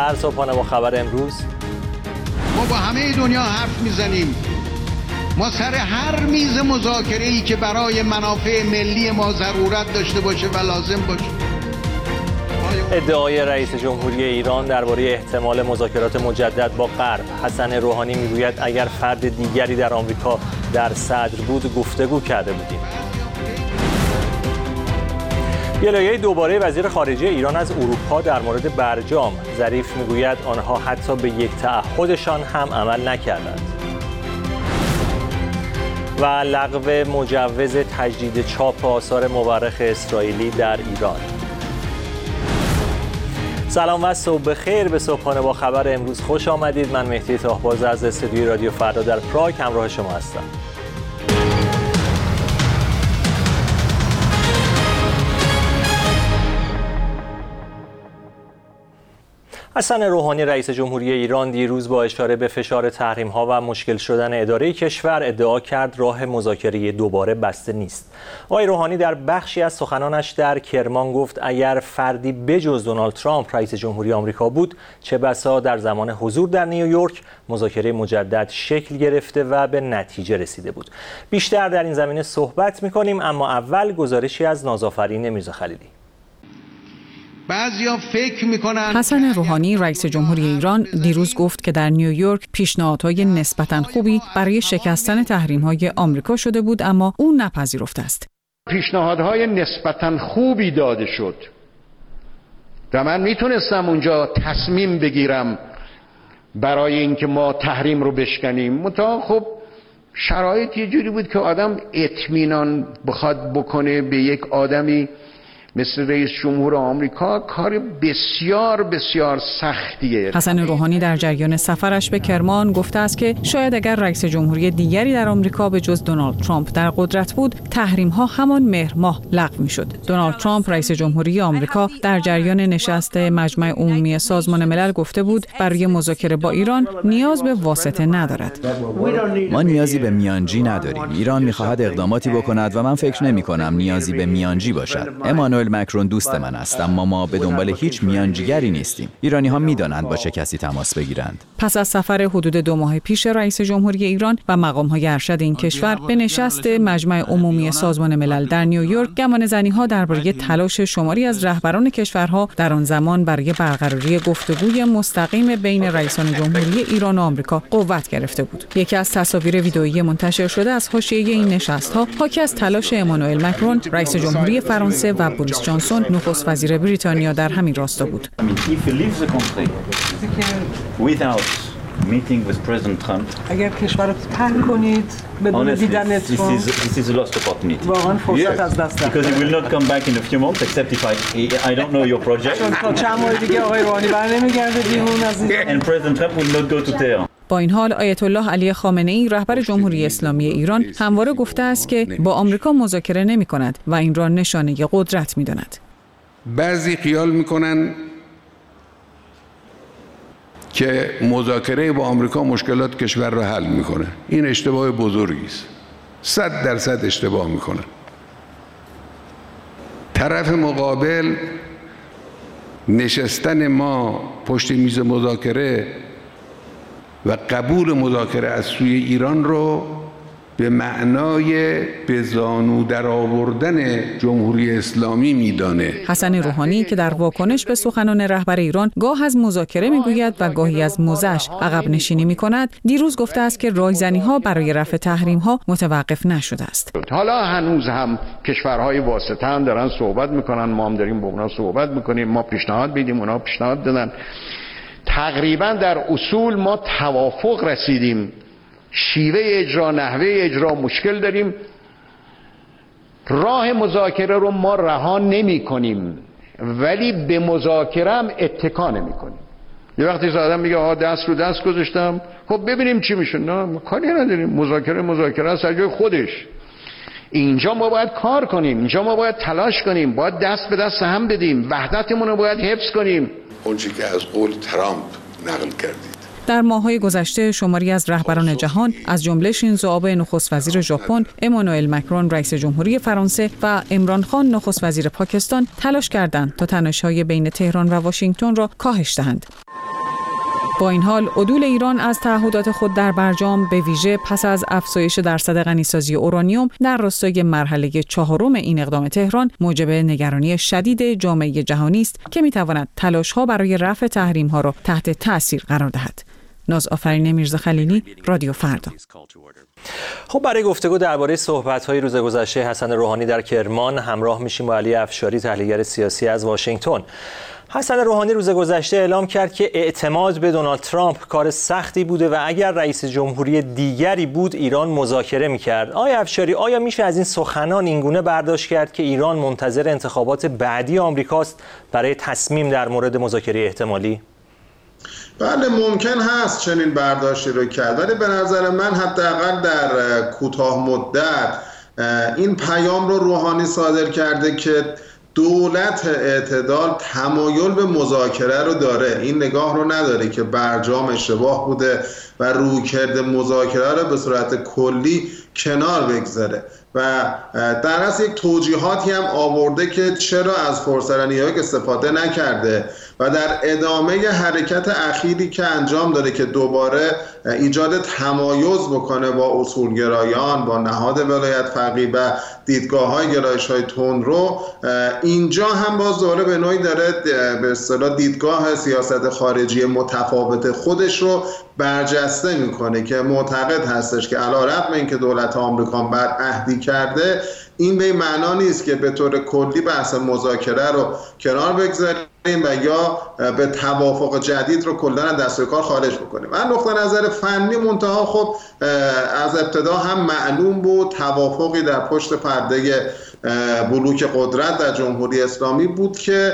در صبحانه با خبر امروز. ما با همه دنیا حرف میزنیم. ما سر هر میز مذاکره‌ای که برای منافع ملی ما ضرورت داشته باشه و لازم باشه. ادعای رئیس جمهوری ایران درباره احتمال مذاکرات مجدد با غرب. حسن روحانی میگوید اگر فرد دیگری در آمریکا در صدر بود گفتگو کرده بودیم. گلایه دوباره وزیر خارجه ایران از اروپا در مورد برجام. ظریف میگوید آنها حتی به یک تعهدشان هم عمل نکردند. و لغو مجوز تجدید چاپ آثار مورخ اسرائیلی در ایران. سلام و صبح بخیر. به صبحانه با خبر امروز خوش آمدید. من مهدی طاهباز از استودیوی رادیو فردا در پراگ همراه شما هستم. حسن روحانی رئیس جمهوری ایران دیروز با اشاره به فشار تحریم‌ها و مشکل شدن اداره کشور ادعا کرد راه مذاکره دوباره بسته نیست. آقای روحانی در بخشی از سخنانش در کرمان گفت اگر فردی بجز دونالد ترامپ رئیس جمهوری آمریکا بود چه بسا در زمان حضور در نیویورک مذاکره مجدد شکل گرفته و به نتیجه رسیده بود. بیشتر در این زمینه صحبت می‌کنیم، اما اول گزارشی از نازآفرین میرزا خلیلی. بعضیا فکر میکنن حسن روحانی رئیس جمهوری ایران دیروز گفت که در نیویورک پیشنهادهای نسبتاً خوبی برای شکستن تحریم‌های آمریکا شده بود، اما او نپذیرفته است. پیشنهادهای نسبتاً خوبی داده شد و من میتونستم اونجا تصمیم بگیرم برای اینکه ما تحریم رو بشکنیم، منتها خب شرایط یه جوری بود که آدم اطمینان بخواد بکنه به یک آدمی مثل رئیس جمهور آمریکا کار بسیار بسیار سختیه. حسن روحانی در جریان سفرش به کرمان گفته است که شاید اگر رئیس جمهوری دیگری در آمریکا به جز دونالد ترامپ در قدرت بود تحریم‌ها همان مهر ماه لغو می‌شد. دونالد ترامپ رئیس جمهوری آمریکا در جریان نشست مجمع عمومی سازمان ملل گفته بود برای مذاکره با ایران نیاز به واسطه ندارد. ما نیازی به میانجی نداریم. ایران می‌خواهد اقداماتی بکند و من فکر نمی‌کنم نیازی به میانجی باشد. امانوئل مکرون دوست من است، اما ما به دنبال هیچ میانجیگری نیستیم. ایرانی‌ها می‌دانند با چه کسی تماس بگیرند. پس از سفر حدود 2 ماه پیش رئیس جمهوری ایران و مقام‌های ارشد این کشور به نشست مجمع عمومی سازمان ملل در نیویورک، گمانه‌زنی‌ها درباره تلاش شماری از رهبران کشورها در آن زمان برای برقراری گفتگوی مستقیم بین رئیسان جمهوری ایران و آمریکا قوت گرفته بود. یکی از تصاویر ویدئویی منتشر شده از حاشیه این نشست‌ها حاکی از تلاش امانوئل مکرون رئیس جمهوری فرانسه و بوریس جانسون نخست وزیر بریتانیا در همین راستا بود. اگر کشور رو ترک کنید بدون دیدن ترامپ واقعا فرصت از دست رفته. چون چند ماه دیگه آقای روحانی برنمیگرده بیرون از این. با این حال آیت الله علی خامنه‌ای رهبر جمهوری اسلامی ایران همواره گفته است که با آمریکا مذاکره نمی‌کند و این را نشانه قدرت می‌داند. بعضی خیال می‌کنن که مذاکره با آمریکا مشکلات کشور را حل می‌کنه. این اشتباه بزرگی است. 100% اشتباه می‌کنه. طرف مقابل نشستن ما پشت میز مذاکره و قبول مذاکره از سوی ایران رو به معنای به زانو در آوردن جمهوری اسلامی میدانه. حسن روحانی که در واکنش به سخنان رهبر ایران گاه از مذاکره میگوید و گاهی از موضعش عقب نشینی میکند، دیروز گفته است که رایزنی‌ها برای رفع تحریم‌ها متوقف نشده است. حالا هنوز هم کشورهای واسطه هم دارن صحبت میکنن، ما هم داریم با اونا صحبت میکنیم، ما پیشنهاد بدیم اونا پیشنهاد دادن. تقریبا در اصول ما توافق رسیدیم. شیوه اجرا، نحوه اجرا مشکل داریم. راه مذاکره رو ما رها نمی کنیم، ولی به مذاکره هم اتکا نمی کنیم. یه وقتی آدم میگه آها دست رو دست گذاشتم، خب ببینیم چی میشه. نه، ما کاری نداریم. مذاکره است از جای خودش. اینجا ما باید کار کنیم، اینجا ما باید تلاش کنیم، باید دست به دست هم بدیم، وحدتمون رو باید حفظ کنیم. اونچه که از قول ترامپ نقل کردید. در ماه‌های گذشته شماری از رهبران جهان از جمله شینزو آبه نخست وزیر ژاپن، امانوئل مکرون رئیس جمهوری فرانسه و عمران خان نخست وزیر پاکستان تلاش کردند تا تنش‌های بین تهران و واشنگتن را کاهش دهند. با این حال عدول ایران از تعهدات خود در برجام به ویژه پس از افزایش درصد غنیسازی اورانیوم در راستای مرحله 4 این اقدام تهران موجب نگرانی شدید جامعه جهانی است که می‌تواند تلاش‌ها برای رفع تحریم‌ها را تحت تأثیر قرار دهد. نازآفرین میرزا خلیلی، رادیو فردا. خب برای گفتگو درباره صحبت‌های روز گذشته حسن روحانی در کرمان همراه میشیم با علی افشاری، تحلیلگر سیاسی از واشنگتن. حسن روحانی روز گذشته اعلام کرد که اعتماد به دونالد ترامپ کار سختی بوده و اگر رئیس جمهوری دیگری بود ایران مذاکره می‌کرد. آقای افشاری، آیا میشه از این سخنان اینگونه برداشت کرد که ایران منتظر انتخابات بعدی آمریکاست برای تصمیم در مورد مذاکره احتمالی؟ بله ممکن هست چنین برداشتی رو کرد، ولی به نظر من حداقل در کوتاه مدت این پیام رو روحانی صادر کرده که دولت اعتدال تمایل به مذاکره رو داره، این نگاه رو نداره که برجام اشتباه بوده و رویکرد مذاکره رو به صورت کلی کنار بگذاره و در اصل یک توجیهاتی هم آورده که چرا از فرصت نیویورک استفاده نکرده و در ادامه حرکت اخیری که انجام داده که دوباره ایجاد تمایز بکنه با اصولگرایان، با نهاد ولایت فقیه و دیدگاه‌های گرایش‌های تندرو، اینجا هم باز دوباره به نوعی داره به اصطلاح دیدگاه سیاست خارجی متفاوت خودش رو برجسته میکنه که معتقد هستش که علیرغم اینکه دولت آمریکا بر عهدی کرده، این به معنا نیست که به طور کلی بحث مذاکره رو کنار بگذاریم و یا به توافق جدید رو کلا از دستور کار خارج بکنیم. من نقطه نظر فنی منتها خب از ابتدا هم معلوم بود توافقی در پشت پرده بلوک قدرت در جمهوری اسلامی بود که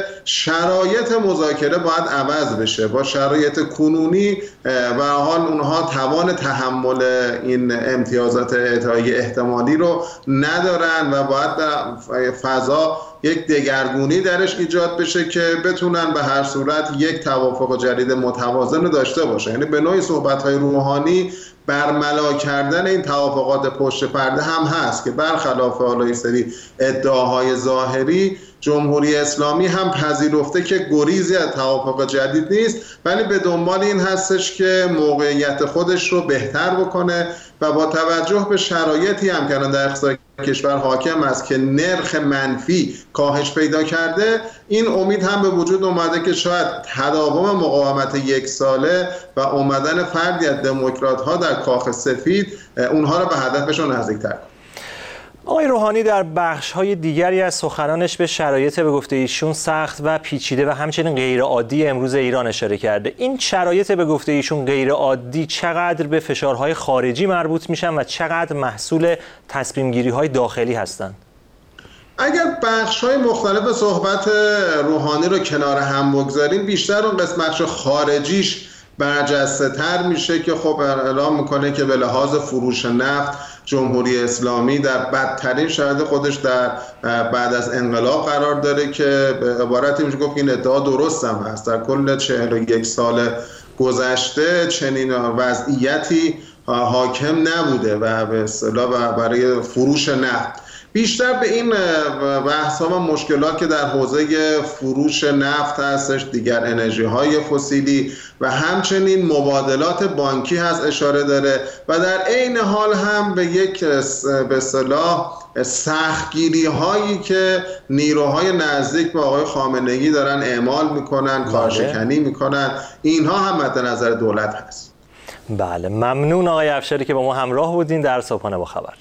شرایط مذاکره باید عوض بشه. با شرایط کنونی و حال اونها توان تحمل این امتیازات اعطایی احتمالی رو ندارن و باید در فضا یک دگرگونی درش ایجاد بشه که بتونن به هر صورت یک توافق جدید متوازن داشته باشه. یعنی به نوعی صحبت‌های روحانی برملا کردن این توافقات پشت پرده هم هست که برخلاف حالا این سری ادعاهای ظاهری، جمهوری اسلامی هم پذیرفته که گریزی از توافق جدید نیست، ولی به دنبال این هستش که موقعیت خودش رو بهتر بکنه و با توجه به شرایطی هم که در اقتصاد کشور حاکم است که نرخ منفی کاهش پیدا کرده، این امید هم به وجود اومده که شاید تداوم مقاومت یک ساله و اومدن فردی از دموکرات‌ها در کاخ سفید اونها رو به هدفشون نزدیک‌تر کنه. آقای روحانی در بخش‌های دیگری از سخنانش به شرایط به گفته ایشون سخت و پیچیده و همچنین غیرعادی امروز ایران اشاره کرده. این شرایط به گفته ایشون غیرعادی چقدر به فشارهای خارجی مربوط میشن و چقدر محصول تصمیم‌گیری‌های داخلی هستند؟ اگر بخش‌های مختلف صحبت روحانی رو کنار هم بگذاریم، بیشتر اون قسمتش خارجیش برجسته تر میشه که خب اعلام میکنه که به لحاظ فروش نفت جمهوری اسلامی در بدترین شرایط خودش در بعد از انقلاب قرار داره که به عبارتی میشه گفت این ادعا درست هم هست. در کل 41 سال گذشته چنین وضعیتی حاکم نبوده و به اصطلاح برای فروش نفت بیشتر به این بحث‌ها و مشکلات که در حوزه فروش نفت هستش، دیگر انرژی‌های فسیلی و همچنین مبادلات بانکی هست اشاره داره و در عین حال هم به یک به اصطلاح سختگیری‌هایی که نیروهای نزدیک به آقای خامنه‌ای دارن اعمال میکنن، کارشکنی میکنن، اینها هم مد نظر دولت هست. بله، ممنون آقای افشاری که با ما همراه بودین در صبحانه با خبر.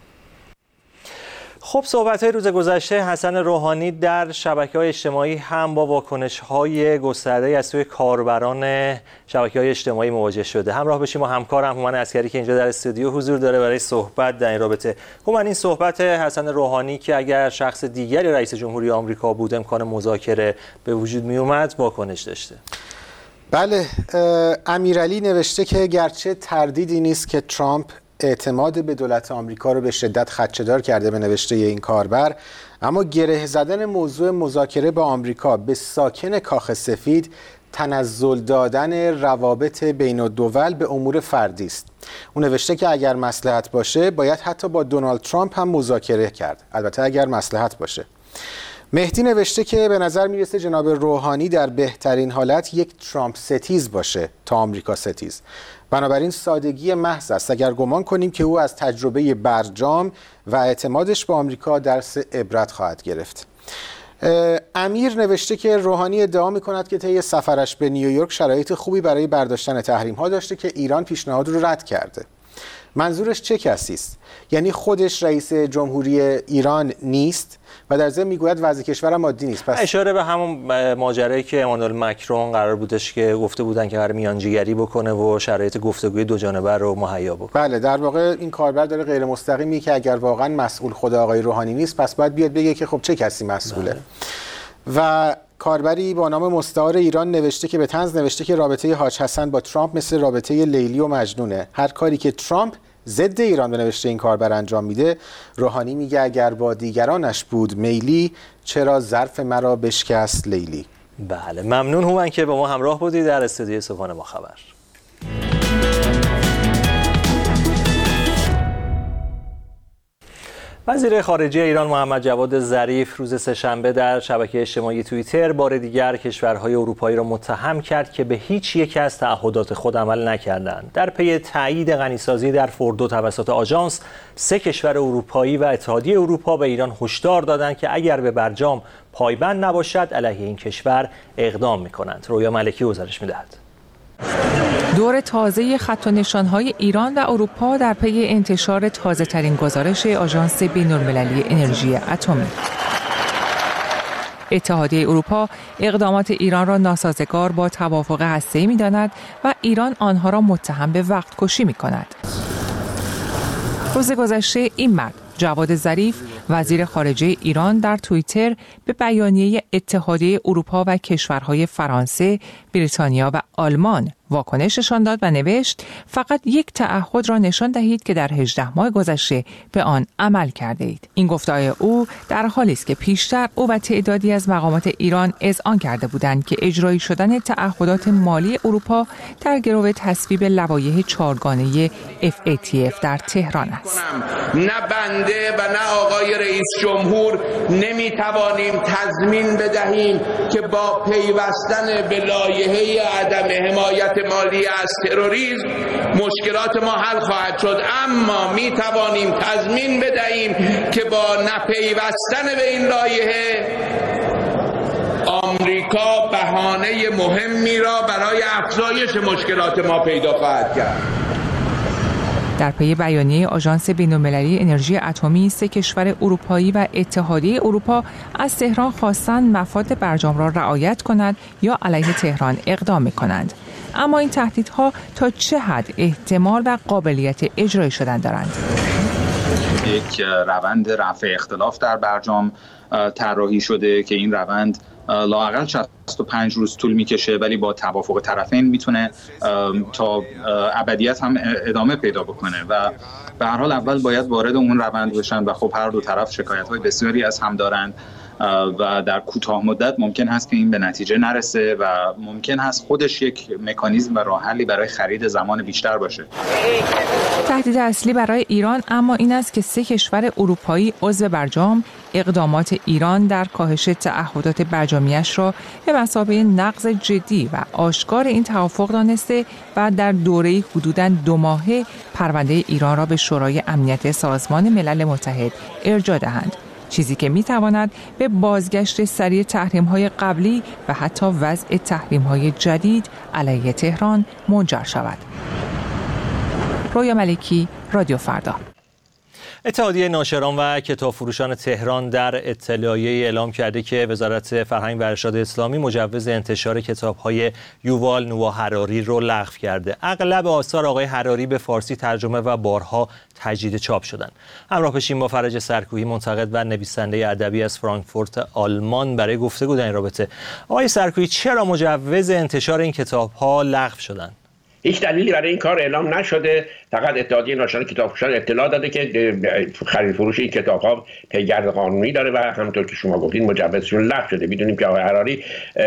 خب صحبت‌های روز گذشته حسن روحانی در شبکه‌های اجتماعی هم با واکنش‌های گسترده از سوی کاربران شبکه‌های اجتماعی مواجه شده. همراه بشیم با همکارم هومن عسکری که اینجا در استودیو حضور داره برای صحبت در این رابطه. هومن، این صحبت حسن روحانی که اگر شخص دیگری رئیس جمهوری آمریکا بود امکان مذاکره به وجود می‌اومد واکنش داشته. بله، امیرعلی نوشته که گرچه تردیدی نیست که ترامپ اعتماد به دولت آمریکا رو به شدت خدشه‌دار کرده به نوشته این کاربر، اما گره زدن موضوع مذاکره با آمریکا به ساکن کاخ سفید تنزل دادن روابط بین الدول به امور فردی است. او نوشته که اگر مصلحت باشه باید حتی با دونالد ترامپ هم مذاکره کرد، البته اگر مصلحت باشه. مهدی نوشته که به نظر میرسه جناب روحانی در بهترین حالت یک ترامپ ستیز باشه تا آمریکا ستیز. بنابراین سادگی محض است اگر گمان کنیم که او از تجربه برجام و اعتمادش به آمریکا درس عبرت خواهد گرفت. امیر نوشته که روحانی ادعا می‌کند که طی سفرش به نیویورک شرایط خوبی برای برداشتن تحریم‌ها داشته که ایران پیشنهاد رو رد کرده. منظورش چه کسی است؟ یعنی خودش رئیس جمهوری ایران نیست و در ضمن میگوید وضع کشورم عادی نیست. پس اشاره به همون ماجرایی که امانوئل مکرون قرار بودش که گفته بودن که قرار میانجیگری بکنه و شرایط گفتگوی دو جانبه رو مهیا بکنه. بله، در واقع این کاربر داره غیر مستقیمی که اگر واقعا مسئول خود آقای روحانی نیست پس باید بیاد بگه که خب چه کسی مسئوله. بله. و کاربری با نام مستعار ایران نوشته که به طنز نوشته که رابطه حاج حسن با ترامپ مثل رابطه لیلی و مجنونه. هر کاری که ترامپ ضد ایران به نوشته این کاربر انجام میده، روحانی میگه اگر با دیگرانش بود میلی چرا ظرف مرا بشکست لیلی. بله، ممنون هومن که با ما همراه بودی در استودیو صبحانه ما خبر. وزیر خارجه ایران محمد جواد ظریف روز سه‌شنبه در شبکه اجتماعی توییتر بار دیگر کشورهای اروپایی را متهم کرد که به هیچ یک از تعهدات خود عمل نکردند. در پی تایید غنیسازی در فوردو توسط آژانس، 3 کشور اروپایی و اتحادیه اروپا به ایران هشدار دادند که اگر به برجام پایبند نباشد علیه این کشور اقدام می‌کنند. رویا ملکی گزارش می‌دهد. دور تازه خط و نشان‌های ایران و اروپا در پی انتشار تازه‌ترین گزارش آژانس بین‌المللی انرژی اتمی. اتحادیه اروپا اقدامات ایران را ناسازگار با توافق هسته‌ای می‌داند و ایران آنها را متهم به وقت کشی می‌کند. روز گذشته این مرد جواد ظریف وزیر خارجه ایران در توییتر به بیانیه اتحادیه اروپا و کشورهای فرانسه، بریتانیا و آلمان واکنششان داد و نوشت فقط یک تعهد را نشان دهید که در 18 ماه گذشته به آن عمل کرده اید. این گفته‌های او در حالی است که پیشتر او و تعدادی از مقامات ایران اذعان کرده بودند که اجرایی شدن تعهدات مالی اروپا در گرو تصویب لوایح 4گانه FATF در تهران است. نه بنده و نه آقای رئیس جمهور نمیتوانیم تضمین بدهیم که با پیوستن به لایحه عدم حمایت مالی از تروریسم مشکلات ما حل خواهد شد، اما می توانیم تضمین بدهیم که با نپیوستن به این لایحه آمریکا بهانه مهمی را برای افزایش مشکلات ما پیدا خواهد کرد. در پی بیانیه آژانس بین‌المللی انرژی اتمی، 3 کشور اروپایی و اتحادیه اروپا از تهران خواستند مفاد برجام را رعایت کند یا علیه تهران اقدام کنند. اما این تهدیدها تا چه حد احتمال و قابلیت اجرایی شدن دارند؟ یک روند رفع اختلاف در برجام طراحی شده که این روند لااقل 65 روز طول میکشه، ولی با توافق طرفین میتونه تا ابدیت هم ادامه پیدا بکنه و به هر حال اول باید وارد اون روند بشن و خب هر دو طرف شکایت‌های بسیاری از هم دارند و در کوتاه مدت ممکن هست که این به نتیجه نرسه و ممکن هست خودش یک مکانیزم و راه حلی برای خرید زمان بیشتر باشه. تهدید اصلی برای ایران اما این است که 3 کشور اروپایی عضو برجام اقدامات ایران در کاهش تعهدات برجامیش را به مثابه نقض جدی و آشکار این توافق دانسته و در دوره حدوداً 2 ماهه پرونده ایران را به شورای امنیت سازمان ملل متحد ارجاع دهند، چیزی که می‌تواند به بازگشت سریع تحریم‌های قبلی و حتی وضع تحریم‌های جدید علیه تهران منجر شود. رویا ملکی، رادیو فردا. اتحادیه ناشران و کتابفروشان تهران در اطلاعیه اعلام کرده که وزارت فرهنگ و ارشاد اسلامی مجوز انتشار کتاب‌های یووال نوآ حراری رو لغو کرده. اغلب آثار آقای حراری به فارسی ترجمه و بارها تجدید چاپ شدن. همراه بشیم با فرج سرکویی، منتقد و نویسنده ادبی از فرانکفورت آلمان برای گفتگو در این رابطه. آقای سرکویی، چرا مجوز انتشار این کتاب‌ها لغو شدن؟ هیچ دلیلی برای این کار اعلام نشده. فقط اتحادیه ناشران کتابفروشان اطلاع داده که خرید فروش این کتاب‌ها پیگرد قانونی داره و همونطور که شما گفتین مجوزشون لغو شده. میدونیم که آقای حراری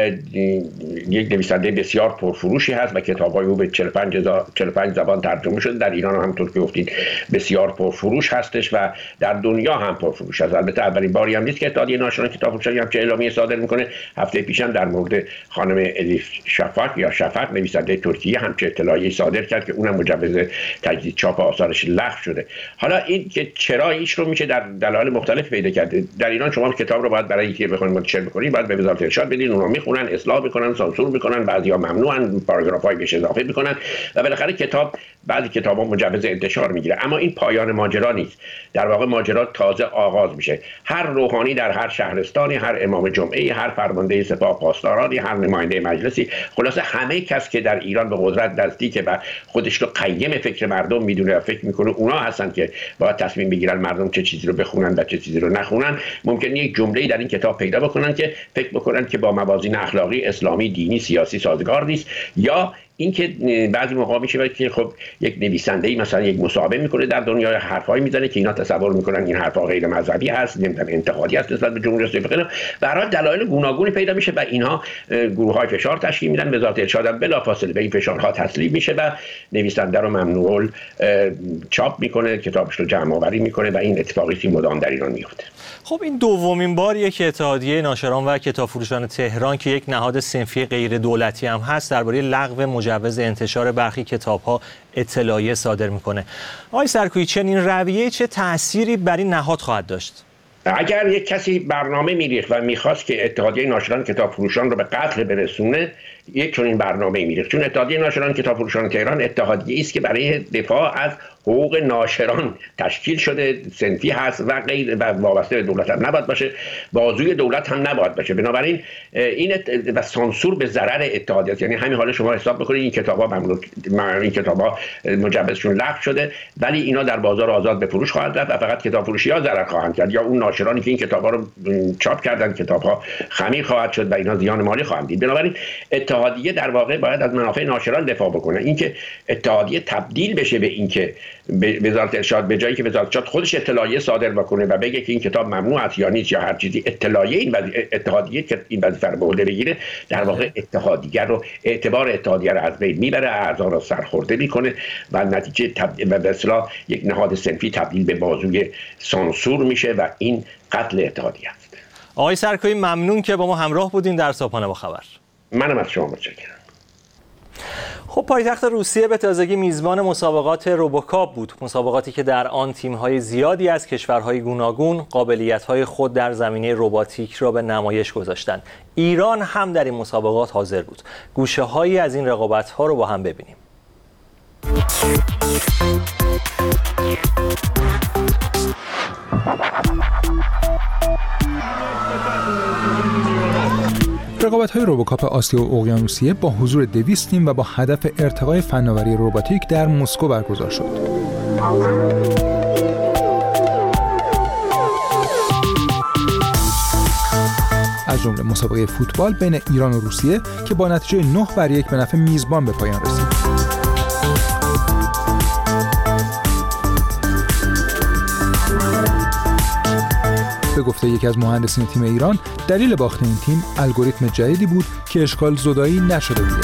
یک نویسنده بسیار پرفروشی هست و کتاب‌های او به 45 زبان ترجمه شده. در ایران هم همونطور که گفتین بسیار پرفروش هستش و در دنیا هم پرفروش هست. البته اولین باری هم نیست که اتحادیه ناشران کتابفروشان همچین اعلامیه صادر میکنه. هفته پیش هم در مورد خانم الیف شفق نویسنده ترکیه همچین اطلاعیه‌ای صادر کرد که اونم مجوز تجدید چاپ آثارش لغو شده. حالا این که چرا ایش رو میشه در دلایل مختلف پیدا کرده. در ایران شما کتاب رو باید برای اینکه بخواید منتشر بکنید باید به وزارت ارشاد بدین، اونها میخونن، اصلاح میکنن، سانسور میکنن، بعضیا ممنوعن، پاراگراف‌های بهش اضافه میکنن و بالاخره کتاب بعضی کتابا مجوز انتشار میگیره. اما این پایان ماجرا نیست. در واقع ماجرا تازه آغاز میشه. هر روحانی در هر شهرستانی، هر امام جمعه، هر فرمانده سپاه پاسدارانی، هر نماینده مجلسی، خلاصه همه کس که در ایران به قدرت نزدیکه و خودش رو قیم فکر مردم میدونه و فکر میکنه اونا هستن که باید تصمیم بگیرن مردم چه چیزی رو بخونن و چه چیزی رو نخونن، ممکنه یک جمله‌ای در این کتاب پیدا بکنن که فکر بکنن که با موازین اخلاقی، اسلامی، دینی، سیاسی سازگار نیست، یا اینکه بعضی موقع میشه که خب یک نویسنده‌ای مثلا یک مصاحبه میکنه در دنیای حرفایی میزنه که اینا تصور میکنن این حرفا غیر مذهبی هست، نمیدونم انتقادی است نسبت به جمهوری اسلامی. به هر حال دلایل گوناگونی پیدا میشه و اینها گروه‌های فشار تشکیل میدن. وزارت ارشاد هم بلافاصله به این فشارها تسلیم میشه و نویسنده رو ممنوع چاپ میکنه، کتابش رو جمع آوری میکنه و این اتفاقی که مدام در ایران میفته. خب این دومین باریه که اتحادیه ناشران و کتابفروشان تهران که یک نهاد صنفی غیر دولتی هم هست درباره لغو مجوز انتشار برخی کتاب‌ها اطلاعیه صادر میکنه. آقای سرکویی، چنین رویه چه تأثیری بر این نهاد خواهد داشت؟ اگر یک کسی برنامه میریخت و میخواست که اتحادیه ناشران کتابفروشان رو به قتل برسونه، یک چنین برنامه میریخت. چون اتحادیه ناشران کتابفروشان تهران اتحادیه است که برای دفاع از حقوق ناشران تشکیل شده، صنفی هست و غیر و وابسته به دولت هم نباید باشه، بازوی دولت هم نباید باشه. بنابراین این و سانسور به ضرر اتحادیه است. یعنی همین حالا شما حساب بکنید این کتابا مجوزشون لغو شده ولی اینا در بازار آزاد به فروش خواهند رفت و فقط کتابفروشی‌ها ضرر خواهند کرد یا اون ناشرانی که این کتابا رو چاپ کردن کتاب‌ها خمیر خواهد شد و اینا زیان مالی خواهند دید. بنابراین اتحادیه در واقع باید از منافع ناشران دفاع بکنه. اینکه اتحادیه تبدیل بشه به اینکه وزارت ارشاد به جایی که وزارت ارشاد خودش اطلاعیه صادر بکنه و بگه که این کتاب ممنوع است یا نیست یا هر چیزی، اتلاعیه این اتحادیه که این وظیفه رو به عهده بگیره در واقع اتحادیه رو اعتبار اتحادیه رو از بین میبره، اعضا رو سرخورده میکنه و نتیجه به اصطلاح یک نهاد صنفی تبدیل به بازوی سانسور میشه و این قتل اتحادیه است. آقای سرکویی ممنون که با ما همراه بودین در صبحانه با خبر. منم از شما متشکرم. خب پایتخت روسیه به تازگی میزبان مسابقات روبوکاپ بود، مسابقاتی که در آن تیم‌های زیادی از کشورهای گوناگون قابلیت‌های خود در زمینه رباتیک را به نمایش گذاشتند. ایران هم در این مسابقات حاضر بود. گوشه‌هایی از این رقابت‌ها رو با هم ببینیم. رقابت‌های روبوکاپ آسیا و اقیانوسیه با حضور 200 تیم و با هدف ارتقای فناوری رباتیک در مسکو برگزار شد. از جمله مسابقه فوتبال بین ایران و روسیه که با نتیجه 9-1 به نفع میزبان به پایان رسید. به گفته یکی از مهندسین تیم ایران، دلیل باخت این تیم الگوریتم جدیدی بود که اشکال زدایی نشده بود.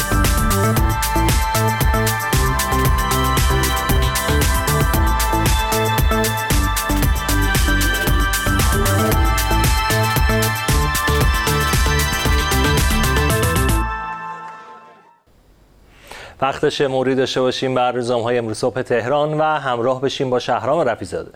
وقتش موری داشته باشیم بر روزنامه‌های امروز صبح تهران و همراه بشیم با شهرام رفیع‌زاده.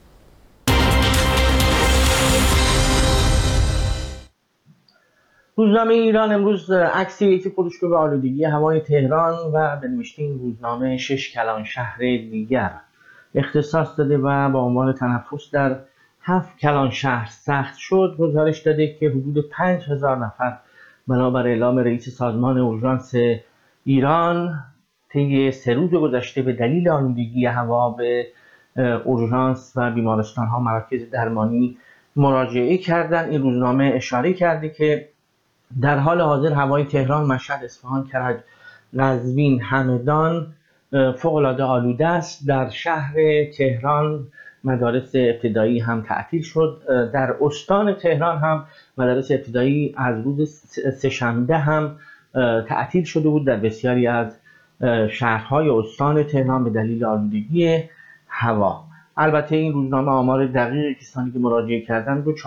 روزنامه ایران امروز عکسی یکی خودش رو به آلودگی هوای تهران و به نوشتین روزنامه 6 کلان شهر دیگر اختصاص داده و با عنوان تنفس در 7 کلان شهر سخت شد گزارش داده که حدود 5000 نفر بنابر اعلام رئیس سازمان اورژانس ایران طی 3 روز گذشته به دلیل آلودگی هوا به اورژانس و بیمارستان‌ها مراکز درمانی مراجعه کردند. این روزنامه اشاره کرده که در حال حاضر هوای تهران، مشهد، اصفهان، کرج قزوین، همدان فوق‌العاده آلوده است. در شهر تهران مدارس ابتدایی هم تعطیل شد. در استان تهران هم مدارس ابتدایی از روز سه‌شنبه هم تعطیل شده بود در بسیاری از شهرهای استان تهران به دلیل آلودگی هوا. البته این روزنامه آمار دقیق کسانی که مراجعه کردند رو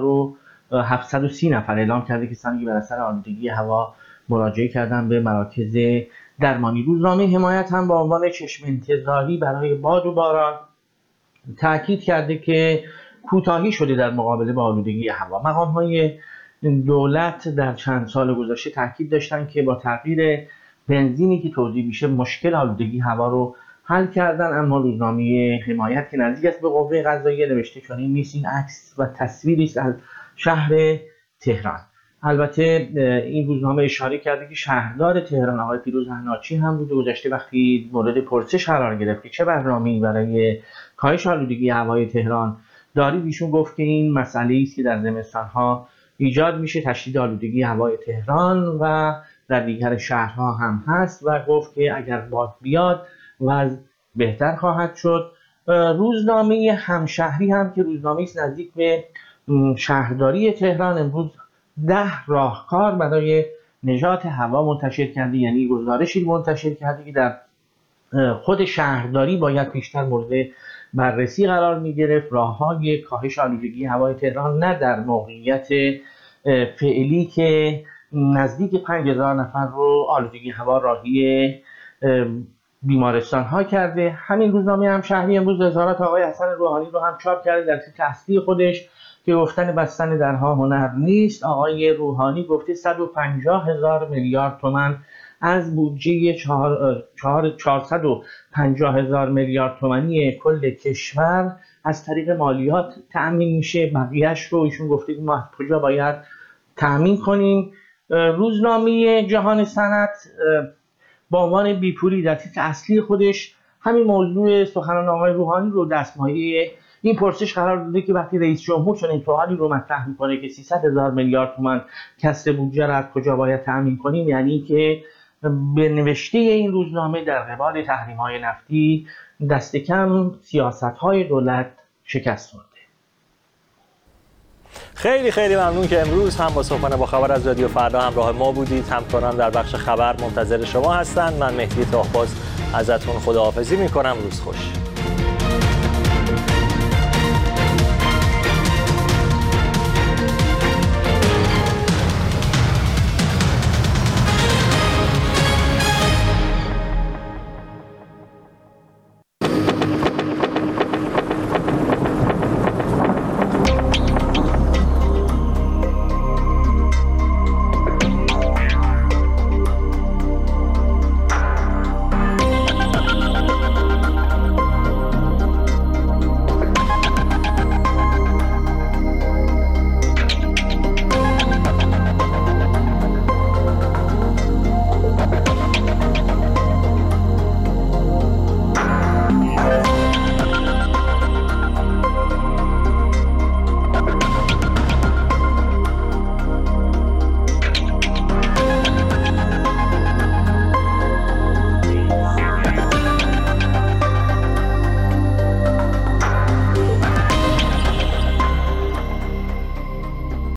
4730 نفر اعلام کرده، کسانی که بر اثر آلودگی هوا مراجعه کردن به مراکز درمانی. روزنامه حمایت هم با عنوان چشم انتظاری برای باد و باران تاکید کرده که کوتاهی شده در مقابله با آلودگی هوا. مقام‌های دولت در چند سال گذشته تاکید داشتن که با تغییر بنزینی که تولید میشه مشکل آلودگی هوا رو حل کردن، اما روزنامه حمایت که نزدیک است به قوه قضاییه نوشته چنین نیست. این عکس و تصویری است از شهر تهران. البته این روزنامه اشاره کرده که شهردار تهران آقای پیروز حناچی هم روز گذشته وقتی مورد پرسش قرار گرفت که چه برنامه‌ای برای کاهش آلودگی هوای تهران دارید، ایشون گفت که این مسئله‌ای است که در زمستان‌ها ایجاد میشه، تشدید آلودگی هوای تهران و در دیگر شهرها هم هست و گفت که اگر باد بیاد وضع بهتر خواهد شد. روزنامه همشهری هم که روزنامه است نزدیک به شهرداری تهران امروز 10 راهکار برای نجات هوا منتشر کرده، یعنی گزارشی منتشر کرده که در خود شهرداری باید بیشتر مورد بررسی قرار می گرفت. راه‌های کاهش آلودگی هوای تهران نه در موقعیت فعلی که نزدیک 5000 نفر رو آلودگی هوا راهی بیمارستان ها کرده. همین روزنامه همشهری امروز وزارت آقای حسن روحانی رو هم چاپ کرده در تیتر اصلی خودش که گفتن بستن درها هنر نیست. آقای روحانی گفته 150,000 میلیارد تومان از بودجه 450,000 میلیارد تومانی کل کشور از طریق مالیات تأمین میشه، بقیه‌اش رو ایشون گفته که ما از کجا باید تأمین کنیم. روزنامه جهان صنعت با عنوان بیپولی در تیتر اصلی خودش همین موضوع سخنان آقای روحانی رو دستمایه این پرسش قرار داده که وقتی رئیس جمهور چنین سوالی رو مطرح میکنه که 300,000 میلیارد تومان کسر بودجه را از کجا باید تأمین کنیم، یعنی که به نوشته این روزنامه در قبال تحریم‌های نفتی دست کم سیاست‌های دولت شکست خورده. خیلی خیلی ممنون که امروز هم با صبحانه با خبر از رادیو فردا همراه ما بودید. همکاران در بخش خبر منتظر شما هستند. من مهدی طاهباز ازتون خداحافظی می‌کنم. روز خوش.